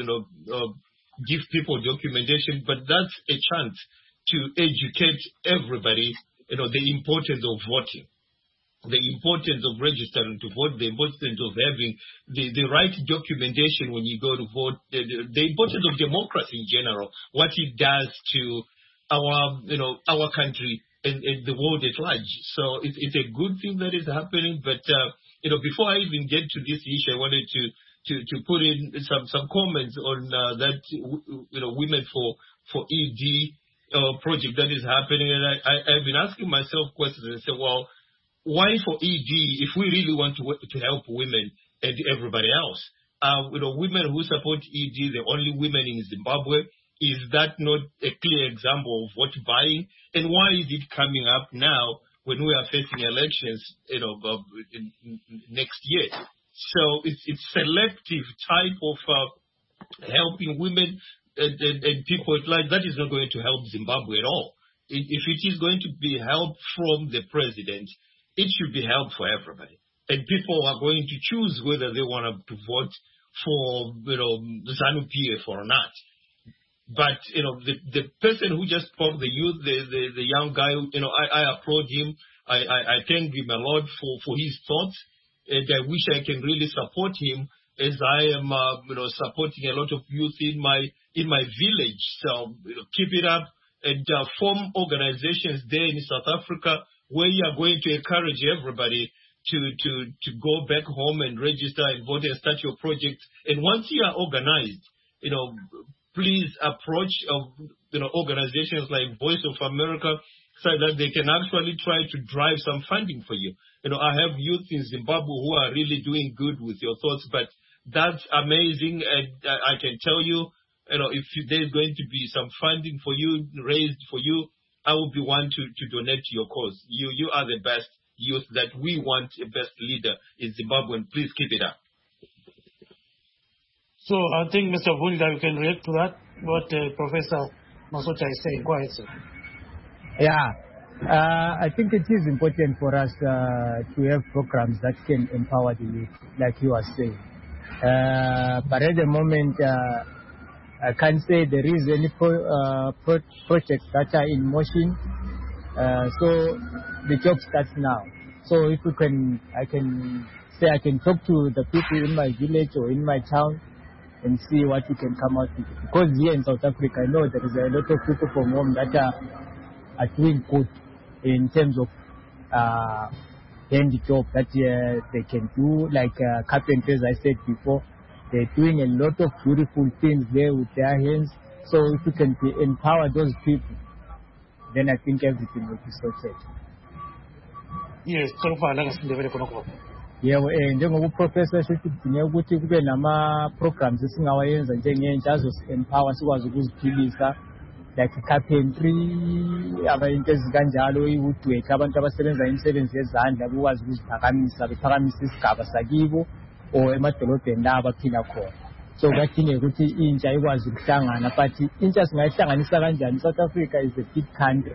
C: give people documentation, but that's a chance to educate everybody, the importance of voting, the importance of registering to vote, the importance of having the right documentation when you go to vote, the importance of democracy in general, what it does to our country and the world at large. So it's a good thing that is happening. But before I even get to this issue, I wanted to put in some comments on that Women for ED project that is happening. And I've been asking myself questions and say, well, why for ED if we really want to help women and everybody else? Women who support ED, the only women in Zimbabwe. Is that not a clear example of vote buying? And why is it coming up now when we are facing elections, next year? So it's selective type of helping women and people at large. That is not going to help Zimbabwe at all. If it is going to be help from the president, it should be help for everybody. And people are going to choose whether they want to vote for ZANU-PF or not. But the person who just spoke, the youth, the young guy, I applaud him. I thank him a lot for his thoughts, and I wish I can really support him as I am supporting a lot of youth in my village. So keep it up and form organizations there in South Africa where you are going to encourage everybody to go back home and register and vote and start your project. And once you are organized, please approach organizations like Voice of America so that they can actually try to drive some funding for you. I have youth in Zimbabwe who are really doing good with your thoughts, but that's amazing. And I can tell you, if there's going to be some funding for you, raised for you, I will be one to donate to your cause. You are the best youth that we want, a best leader in Zimbabwe, and please keep it up.
A: So I think, Mr. Vundla, you can react to that, what Professor Masocha is saying. Go ahead, sir.
G: Yeah, I think it is important for us to have programs that can empower the youth, like you are saying. But at the moment, I can't say there is any projects that are in motion. So the job starts now. So if I can talk to the people in my village or in my town and see what we can come out with. Because here in South Africa, I know there is a lot of people from home that are doing good in terms of handy job that they can do, like carpenters, I said before. They're doing a lot of beautiful things there with their hands. So if we can empower those people, then I think everything will be sorted.
A: Yes, so far,
G: yebo njengoba uprofessor eshithi kudinga ukuthi kube nama programs esingawayenza njengentsha azosi-empower sikwazi ukuziphilisa like carpentry into ezikanjalo i-woodwork abantu abasebenza imisebenzi yezandla bekwazi ukuziphakamisa bephakamise isigaba sakibo or emadolobheni la abaphila khona. So kuyadingeka ukuthi intsha ikwazi ukuhlangana, but intsha singayihlanganisa kanjani? South Africa is a big country.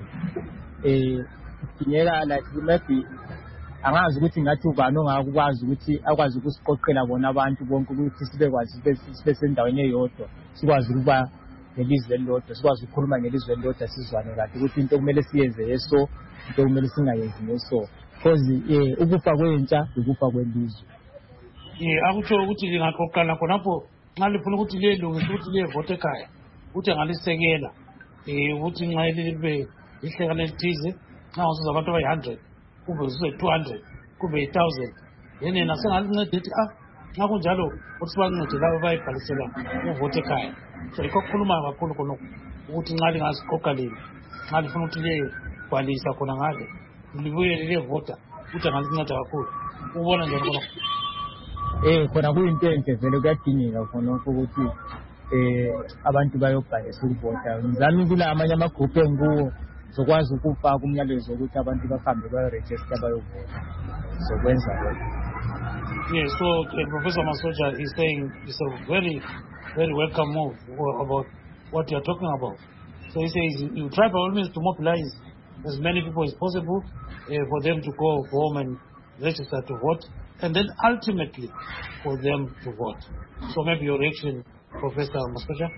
G: Kudingeka like maybe angazi ukuthi ngathi ubani ongakwazi ukuthi akwazi ukusiqoqela bona abantu bonke ukuthi sibekwazi sibe sendaweni eyodwa, sikwazi ukuba nelizwe elilodwa, sikwazi ukukhuluma ngelizwe elilodwa, sizwane kahle ukuthi into kumele siyenze yeso, into kumele singayenzi yeso, because ukufa kwentsha ukufa kwelizwe.
A: Akutsho ukuthi lingaqoqana khonapho nxa lifuna ukuthi liyelungisa ukuthi liyevote ekhaya, ukuthi angalisekela ukuthi nxa libe lihlekana elithize, nxa usiza abantu abayi-100 kumbe usize 200 kumbe 1,000, yena nasengalinceda ethi nxa kunjalo ukuthi sibancede labo bayibhalisela uvote ekhaya. So yikho kukhuluma kakhulu khonokho ukuthi nxa lingasiqoqa leli, nxa lifuna ukuthi liyebhalisa khona ngale, libuye liyevota, ukuthi angalinceda kakhulu. Ubona njani khonokho?
G: Khona kuyinto enhle vele kuyadingeka khonokho ukuthi abantu bayobhalisa ukuvota. Ngizama kula amanye amagruphu engikuwo zokwazi ukufaka umyalezo ukuthi abantu bahambe bayoregister bayovota. So kwenza lokho.
A: Yes, so Professor Masocha is saying it's a very, very welcome move about what you are talking about. So he says you try by all means to mobilize as many people as possible for them to go home and register to vote, and then ultimately for them to vote. So maybe your reaction, Professor Masocha?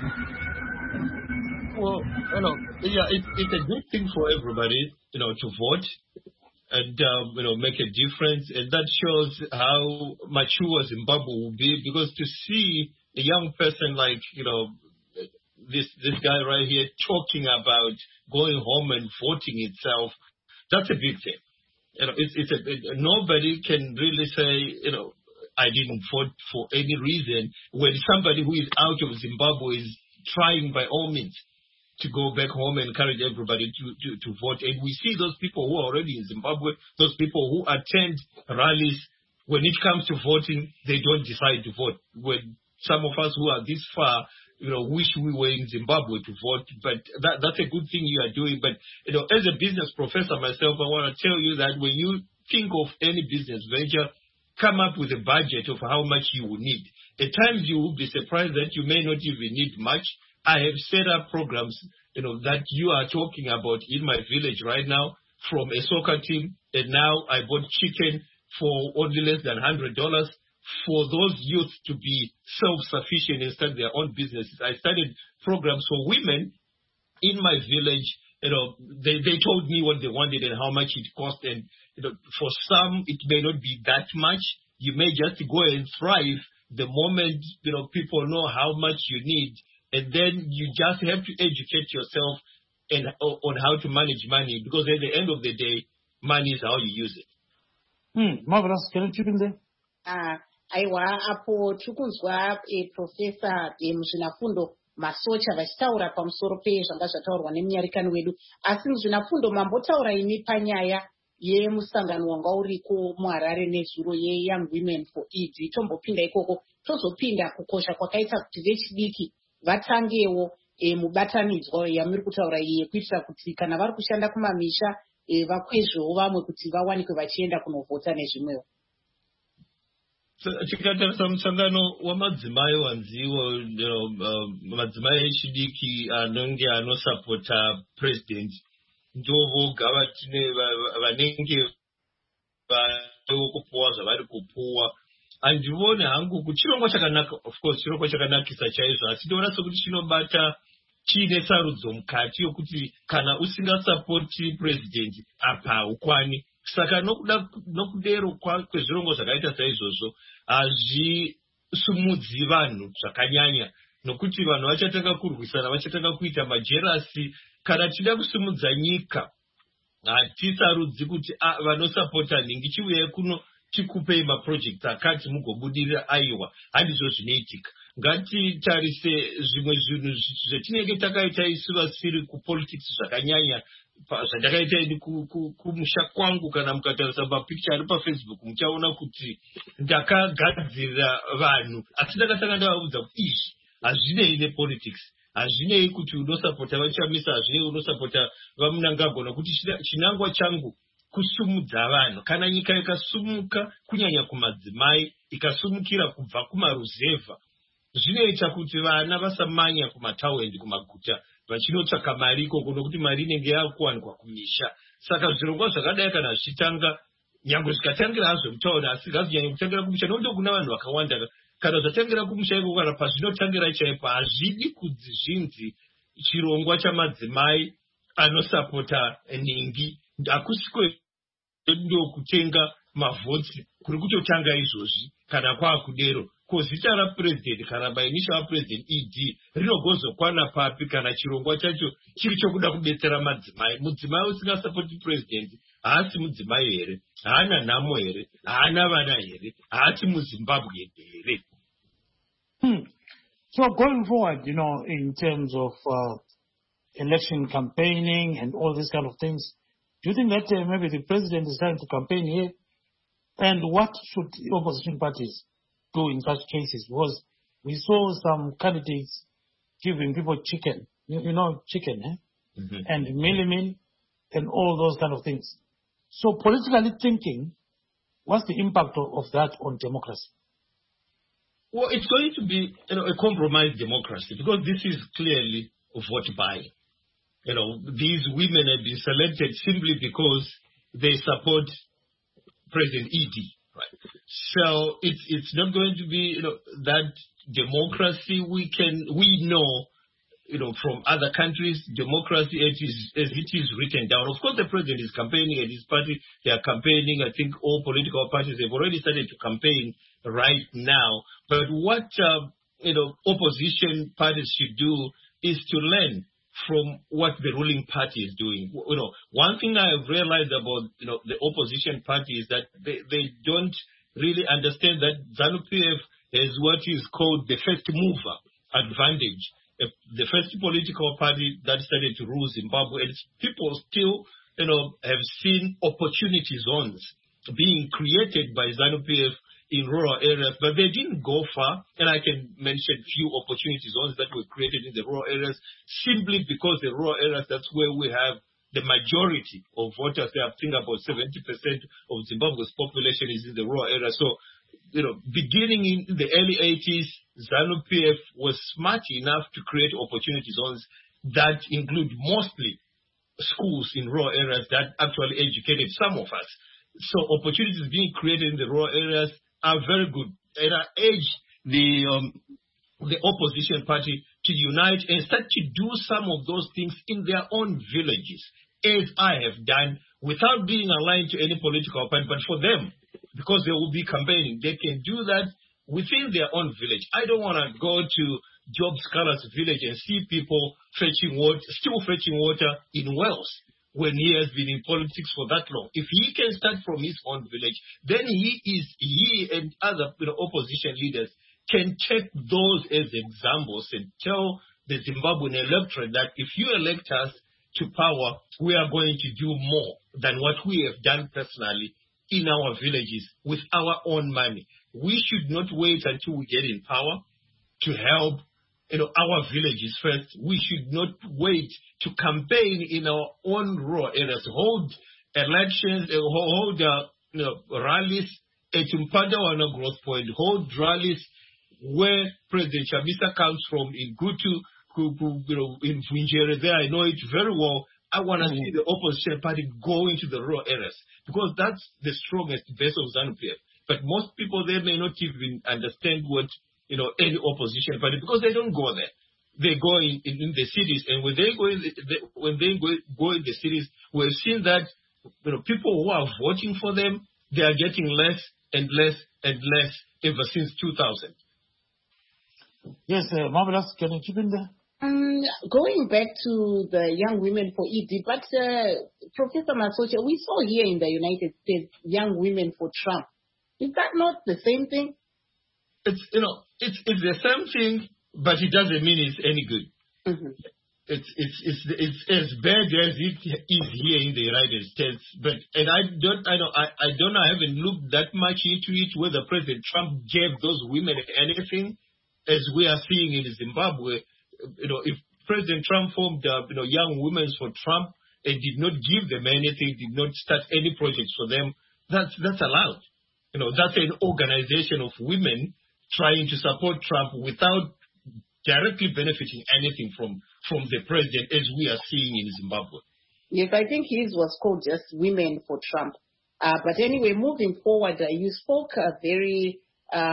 C: Well, it's a good thing for everybody, to vote and, make a difference. And that shows how mature Zimbabwe will be, because to see a young person like, this guy right here talking about going home and voting itself, that's a big thing. Nobody can really say, I didn't vote for any reason when somebody who is out of Zimbabwe is trying by all means to go back home and encourage everybody to vote. And we see those people who are already in Zimbabwe, those people who attend rallies, when it comes to voting, they don't decide to vote. When some of us who are this far, wish we were in Zimbabwe to vote, but that's a good thing you are doing. But, as a business professor myself, I want to tell you that when you think of any business venture, come up with a budget of how much you will need. At times you will be surprised that you may not even need much. I have set up programs, that you are talking about in my village right now from a soccer team. And now I bought chicken for only less than $100 for those youth to be self-sufficient and start their own businesses. I started programs for women in my village. They told me what they wanted and how much it cost. And, for some, it may not be that much. You may just go and thrive the moment, people know how much you need. And then you just have to educate yourself on how to manage money, because at the end of the day, money is how you use it.
A: Marvelous. Can you chip in there?
B: Aiwa apo tikuzwa professor muzvinafundo masocha vachitaura pamusoro pezvanga zvataurwa nemunyarikani wedu, asi muzvinafundo mambotaura imi panyaya yemusangano wanga uriko muHarare nezuro yeYoung Women for ED. Tombopinda ikoko tozopinda kukosha kwakaita kuti vechidiki vatangewo mubatanidzwa yamuri kutaura iyi yekuitira kuti kana vari kushanda kumamisha vakwezvewo vamwe kuti vawanikwe vachienda kunovhota nezvimwewo.
C: Tikatarisa musangano wamadzimai wanziwo, madzimai echidiki anenge anosapota president ndovoga vatine vanenge kupuwa zvavari kupuwa. Handione hangu kuti chirongwa chakanaka, of course chirongwa chakanakisa chaizvo, asi ndoona sekuti chinobata chiine sarudzo mukati yokuti kana usingasapoti president apa ukwani. Saka nokudero kwezvirongo zvakaita saizvozvo hazvisumudzi vanhu zvakanyanya, nokuti vanhu vachatanga kurwisana, vachatanga kuita majerasi. Kana tida kusumudza nyika, hatisarudzi kuti vanosapota nhingi chiuyai kuno tikupei maprojekti akati mugobudirira. Aiwa, handizvo zvinoitika. Ngatitarise zvimwe zvinhu zvetinenge takaita isu vasiri kupolitics zvakanyanya, zvandakaita ini kumusha kwangu. Kana mukatarisa mapikicha ari paFacebook muchaona kuti ndakagadzirira vanhu, asi ndakasanga ndavaudza kuti izvi hazvinei nepolitics, hazvinei kuti unosapota vachamisa, hazvinei unosapota vamunangagwa, nokuti chinangwa changu kusumudza vanhu. Kana nyika ikasumuka, kunyanya kumadzimai, ikasumukira kubva kumaruzevha, zvinoita kuti vana vasamanya kumataundi, kumaguta, vachinotsvaka mari ikoko, nokuti mari inenge yakuwanikwa kumisha. Saka zvirongwa zvakadai kana zvichitanga, nyange zvikatangira hazvo mutauni, asi ngazvinyanye kutangira kumisha, nokuti kuna vanhu vakawanda. Kana zvatangira kumusha ikoko, kana pazvinotangira chaipo, hazvidi kuzvinzi chirongwa chamadzimai anosapota nhingi. Hakusiko ndokutenga mavhotsi kuri kutotanga izvozvi kana kwaakudero. Ko zita rapurezidendi kana mainisha vapurezidendi ED rinogozokwana papi kana chirongwa chacho chiri chokuda kubetsera madzimai? Mudzimai usingasapoti purezidendi haasi mudzimai here? Haana nhamo here? Haana vana here? Haasi muZimbabwe here?
A: So going forward, in terms of election campaigning and all these kind of things, do you think that maybe the president is trying to campaign here? And what should opposition parties do in such cases? Because we saw some candidates giving people chicken, chicken,
C: Mm-hmm.
A: and meal, and all those kind of things. So politically thinking, what's the impact of that on democracy?
C: Well, it's going to be a compromised democracy, because this is clearly a vote buy. These women have been selected simply because they support President ED, right? So it's not going to be that democracy we know from other countries. Democracy as it is written down. Of course, the president is campaigning, and his party, they are campaigning. I think all political parties have already started to campaign right now. But what opposition parties should do is to learn from what the ruling party is doing. One thing I have realized about the opposition party is that they don't really understand that ZANU-PF has what is called the first mover advantage. The first political party that started to rule Zimbabwe, and people still have seen opportunity zones being created by ZANU-PF in rural areas, but they didn't go far. And I can mention few opportunity zones that were created in the rural areas simply because the rural areas, that's where we have the majority of voters. I think about 70% of Zimbabwe's population is in the rural area. So, beginning in the early 80s, ZANU-PF was smart enough to create opportunity zones that include mostly schools in rural areas that actually educated some of us. So opportunities being created in the rural areas are very good. And I urge the opposition party to unite and start to do some of those things in their own villages, as I have done, without being aligned to any political party, but for them, because they will be campaigning. They can do that within their own village. I don't want to go to Job Scholars village and see people still fetching water in wells when he has been in politics for that long. If he can start from his own village, then he and other opposition leaders can take those as examples and tell the Zimbabwean electorate that if you elect us to power, we are going to do more than what we have done personally in our villages with our own money. We should not wait until we get in power to help our villages first. We should not wait to campaign in our own rural areas, hold elections, hold rallies at Mpanda Growth Point, hold rallies where President Chamisa comes from, in Gutu, in Funjere there. I know it very well. I want to see the opposition party go into the rural areas because that's the strongest base of ZANU-PF. But most people there may not even understand what any opposition party, because they don't go there. They go in the cities, and when they go in the cities, we've seen that people who are voting for them, they are getting less and less and less ever since 2000.
A: Yes, Marvelous, can you chip in there?
B: Going back to the Young Women for ED, but Professor Masocha, we saw here in the United States Young Women for Trump. Is that not the same thing?
C: It's it's the same thing, but it doesn't mean it's any good. Mm-hmm. It's as bad as it is here in the United States. I haven't looked that much into it whether President Trump gave those women anything, as we are seeing in Zimbabwe. If President Trump formed Young Women for Trump and did not give them anything, did not start any projects for them, that's allowed. That's an organization of women trying to support Trump without directly benefiting anything from the president, as we are seeing in Zimbabwe.
B: Yes, I think his was called just Women for Trump. But anyway, moving forward, you spoke very,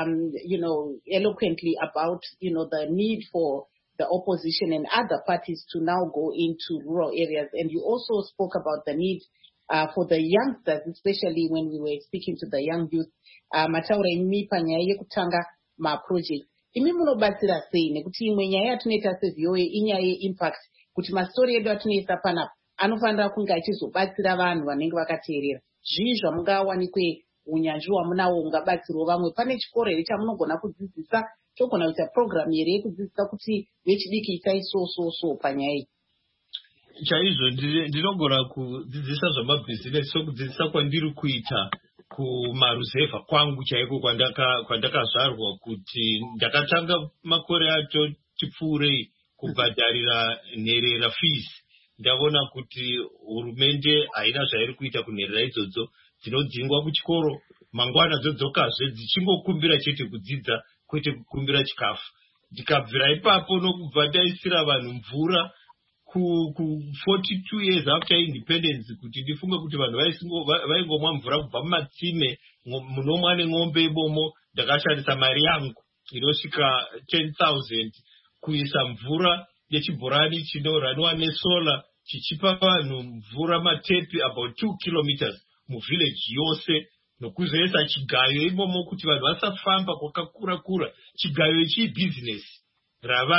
B: eloquently about, the need for the opposition and other parties to now go into rural areas. And you also spoke about the need for the youngsters, especially when we were speaking to the young youth. Mataura imi panyaya yekutanga ma-project. Imi munobatsira sei nekuti imwe nyaya yatinoita seVOA inyaya yeimpact kuti mastori edu atinoisa panapa anofanira kunge achizobatsira vanhu vanenge vakateerera. Zvii zvamungawanikwe unyanzvi wamunawo ungabatsirawo vamwe? Pane chikoro here chamunogona kudzidzisa, chogona kuita program here yekudzidzisa kuti vechidiki itai so panyaya iyi?
C: Chaizvo ndinogona kudzidzisa zvamabhizinesi sokudzidzisa kwandiri kuita kumaruzevha kwangu chaiko kwandakazvarwa, kuti ndakatanga makore acho tipfuurei kubhadharira nherera fees. Ndaona kuti hurumende haina zvairi kuita kunherera idzodzo, dzinodzingwa kuchikoro mangwana dzodzokazve dzichingokumbira chete kudzidza kwete kukumbira chikafu. Ndikabvira ipapo nokubva ndaisira vanhu mvura ku 42 years after independence, kuti ndifunge kuti vanhu vaingomwa mvura kubva mumatsime munomwa nemombe ibomo. Ndakashandisa mari yangu inosvika 10,000 kuisa mvura yechibhorani chinoraniwa nesola, chichipa vanhu mvura matepi about 2 kilometers muvillage yose, nokuzoisa chigayo imomo kuti vanhu vasafamba kwakakura kura. Chigayo ichi business ravanhu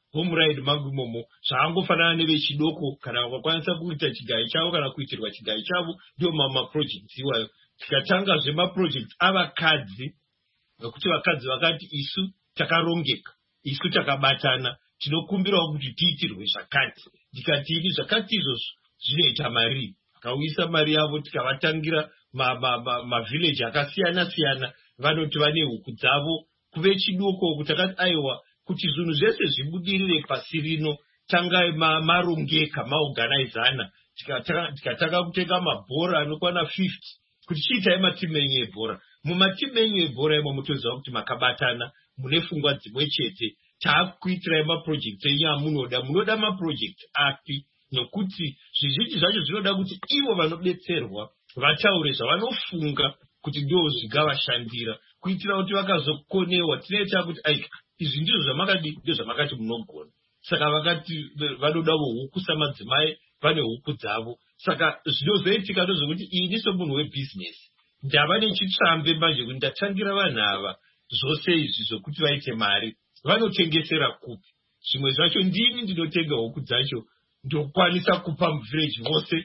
C: home ride mangu imomo zvaangofanana nevechidoko kana vakakwanisa kuita chigai chavo kana kuitirwa chigai chavo ndio maprojects iwayo. Tikatanga zvemaprojects avakadzi nokuti vakadzi vakati isu takarongeka, isu takabatana, tinokumbirawo kuti tiitirwe zvakati. Tikati ini zvakati izvozvo zvinoita mari, vakauyisa mari yavo tikavatangira mavillage akasiyana siyana, vanoti vane huku dzavo. Kuvechidoko kutakati aiwa kuti zvinhu zvese zvibudirire pasi rino tangai marongeka maorganizana. Tikatanga kutenga mabhora anokwana 50 kuti chiitai matimu enyu ebhora. Mumatimu enyu ebhora imo mutoziva kuti makabatana, mune pfungwa dzimwe chete. Taakuitirai maprojekti enyu amunoda. Munoda maprojekti api? Nokuti zvizhinji zvacho zvinoda kuti ivo vanobetserwa vataure zvavanofunga kuti ndio zvingavashandira, kuitira kuti vakazokonewa tinoita kuti izvi ndizvo zvamakadi, ndio zvamakati munogona. Saka vakati vanodawo huku samadzimai, vane huku dzavo. Saka zvinozoitika ndozvokuti ini somunhu webusiness ndava nechitsvambe manje kuti ndatangira vanhu ava zvose izvi zvokuti vaite mari. Vanotengesera kupi? Zvimwe zvacho ndini ndinotenga huku dzacho ndokwanisa kupa muvillage vose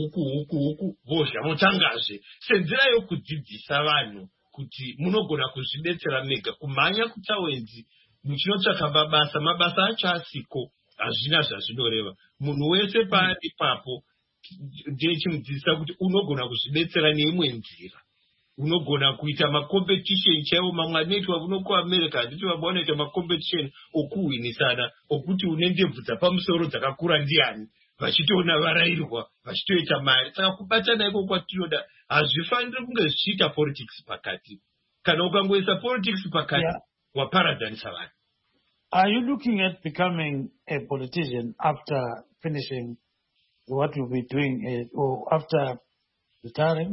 C: huku vodya motangazve. Senzira yokudzidzisa vanhu kuti munogona kuzvidetsera mega. Kumhanya kutawendi muchinotsvaka mabasa acho asiko, hazvina zvazvinoreva. Munhu wese paari ipapo ndechimudzidzisa kuti unogona kuzvidetsera neimwe nzira. Unogona kuita macompetition chaiwo, mamwe anoitwa kuno kuAmerica handiti vanoita macompetition okuhwinisana, okuti une ndebvu dzapamusoro dzakakura ndiani, vachitoona varayirwa, vachitoita mari. Saka kubatana iko kwatinoda hazvifaniri kunge zvichiita politics pakati. Kana ukangoisa politics pakati, waparadhanisa vanhu.
A: Are you looking at becoming a politician after finishing what you'll be doing or after retiring?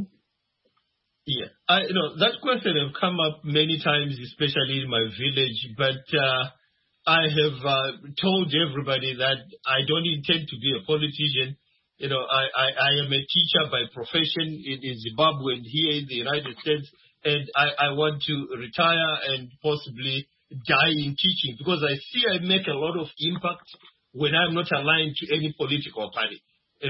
C: Yeah, that question have come up many times, especially in my village, but I have told everybody that I don't intend to be a politician. I am a teacher by profession in Zimbabwe and here in the United States, and I want to retire and possibly die in teaching because I see I make a lot of impact when I'm not aligned to any political party.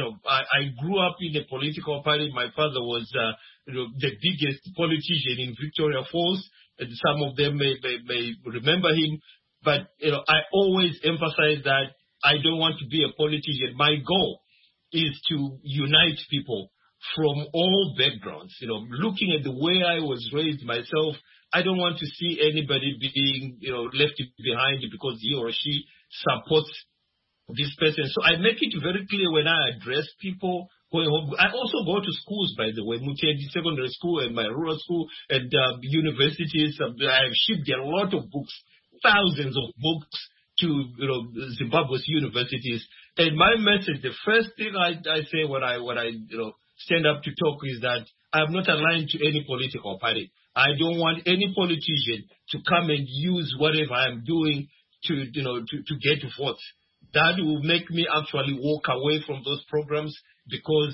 C: I grew up in a political party. My father was the biggest politician in Victoria Falls, and some of them may remember him. But I always emphasize that I don't want to be a politician. My goal is to unite people from all backgrounds. Looking at the way I was raised myself, I don't want to see anybody being left behind because he or she supports this person. So I make it very clear when I address people going home. I also go to schools, by the way, Mutendi Secondary School and my rural school and universities. I have shipped a lot of books, thousands of books to Zimbabwe's universities. And my message, the first thing I say when I stand up to talk is that I'm not aligned to any political party. I don't want any politician to come and use whatever I'm doing to get votes. That will make me actually walk away from those programs because,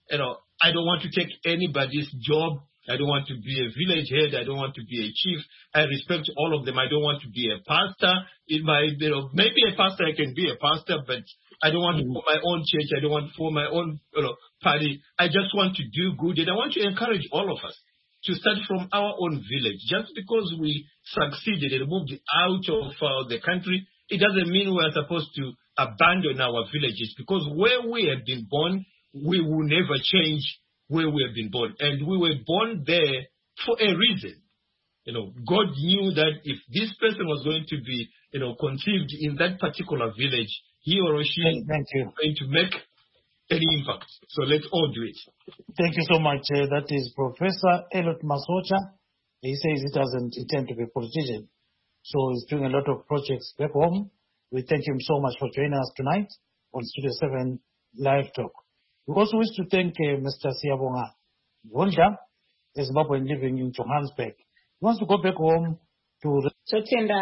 C: I don't want to take anybody's job. I don't want to be a village head. I don't want to be a chief. I respect all of them. I don't want to be a pastor. Maybe a pastor, I can be a pastor, but I don't want to form my own church. I don't want to form my own party. I just want to do good. And I want to encourage all of us to start from our own village. Just because we succeeded and moved out of the country, it doesn't mean we're supposed to abandon our villages, because where we have been born, we will never change where we have been born. And we were born there for a reason. God knew that if this person was going to be, conceived in that particular village, he or she is going to make any impact. So let's all do it.
A: Thank you so much. That is Professor Elliot Masocha. He says he doesn't intend to be a politician. So he's doing a lot of projects back home. We thank him so much for joining us tonight on Studio 7 Live Talk. We also wish to thank Mr. Siyabonga Gonda, a Zimbabwean living in Johannesburg. He wants to go back home to...
B: So,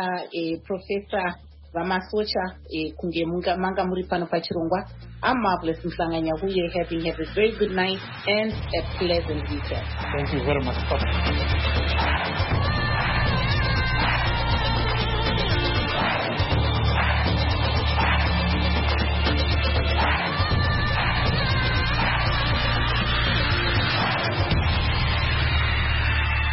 B: Professor Ramasocha, kunge manga muri pano pachirongwa. I'm marvelous mhlanganya kuye having a very good night and a pleasant weekend.
A: Thank you very much. Bye-bye.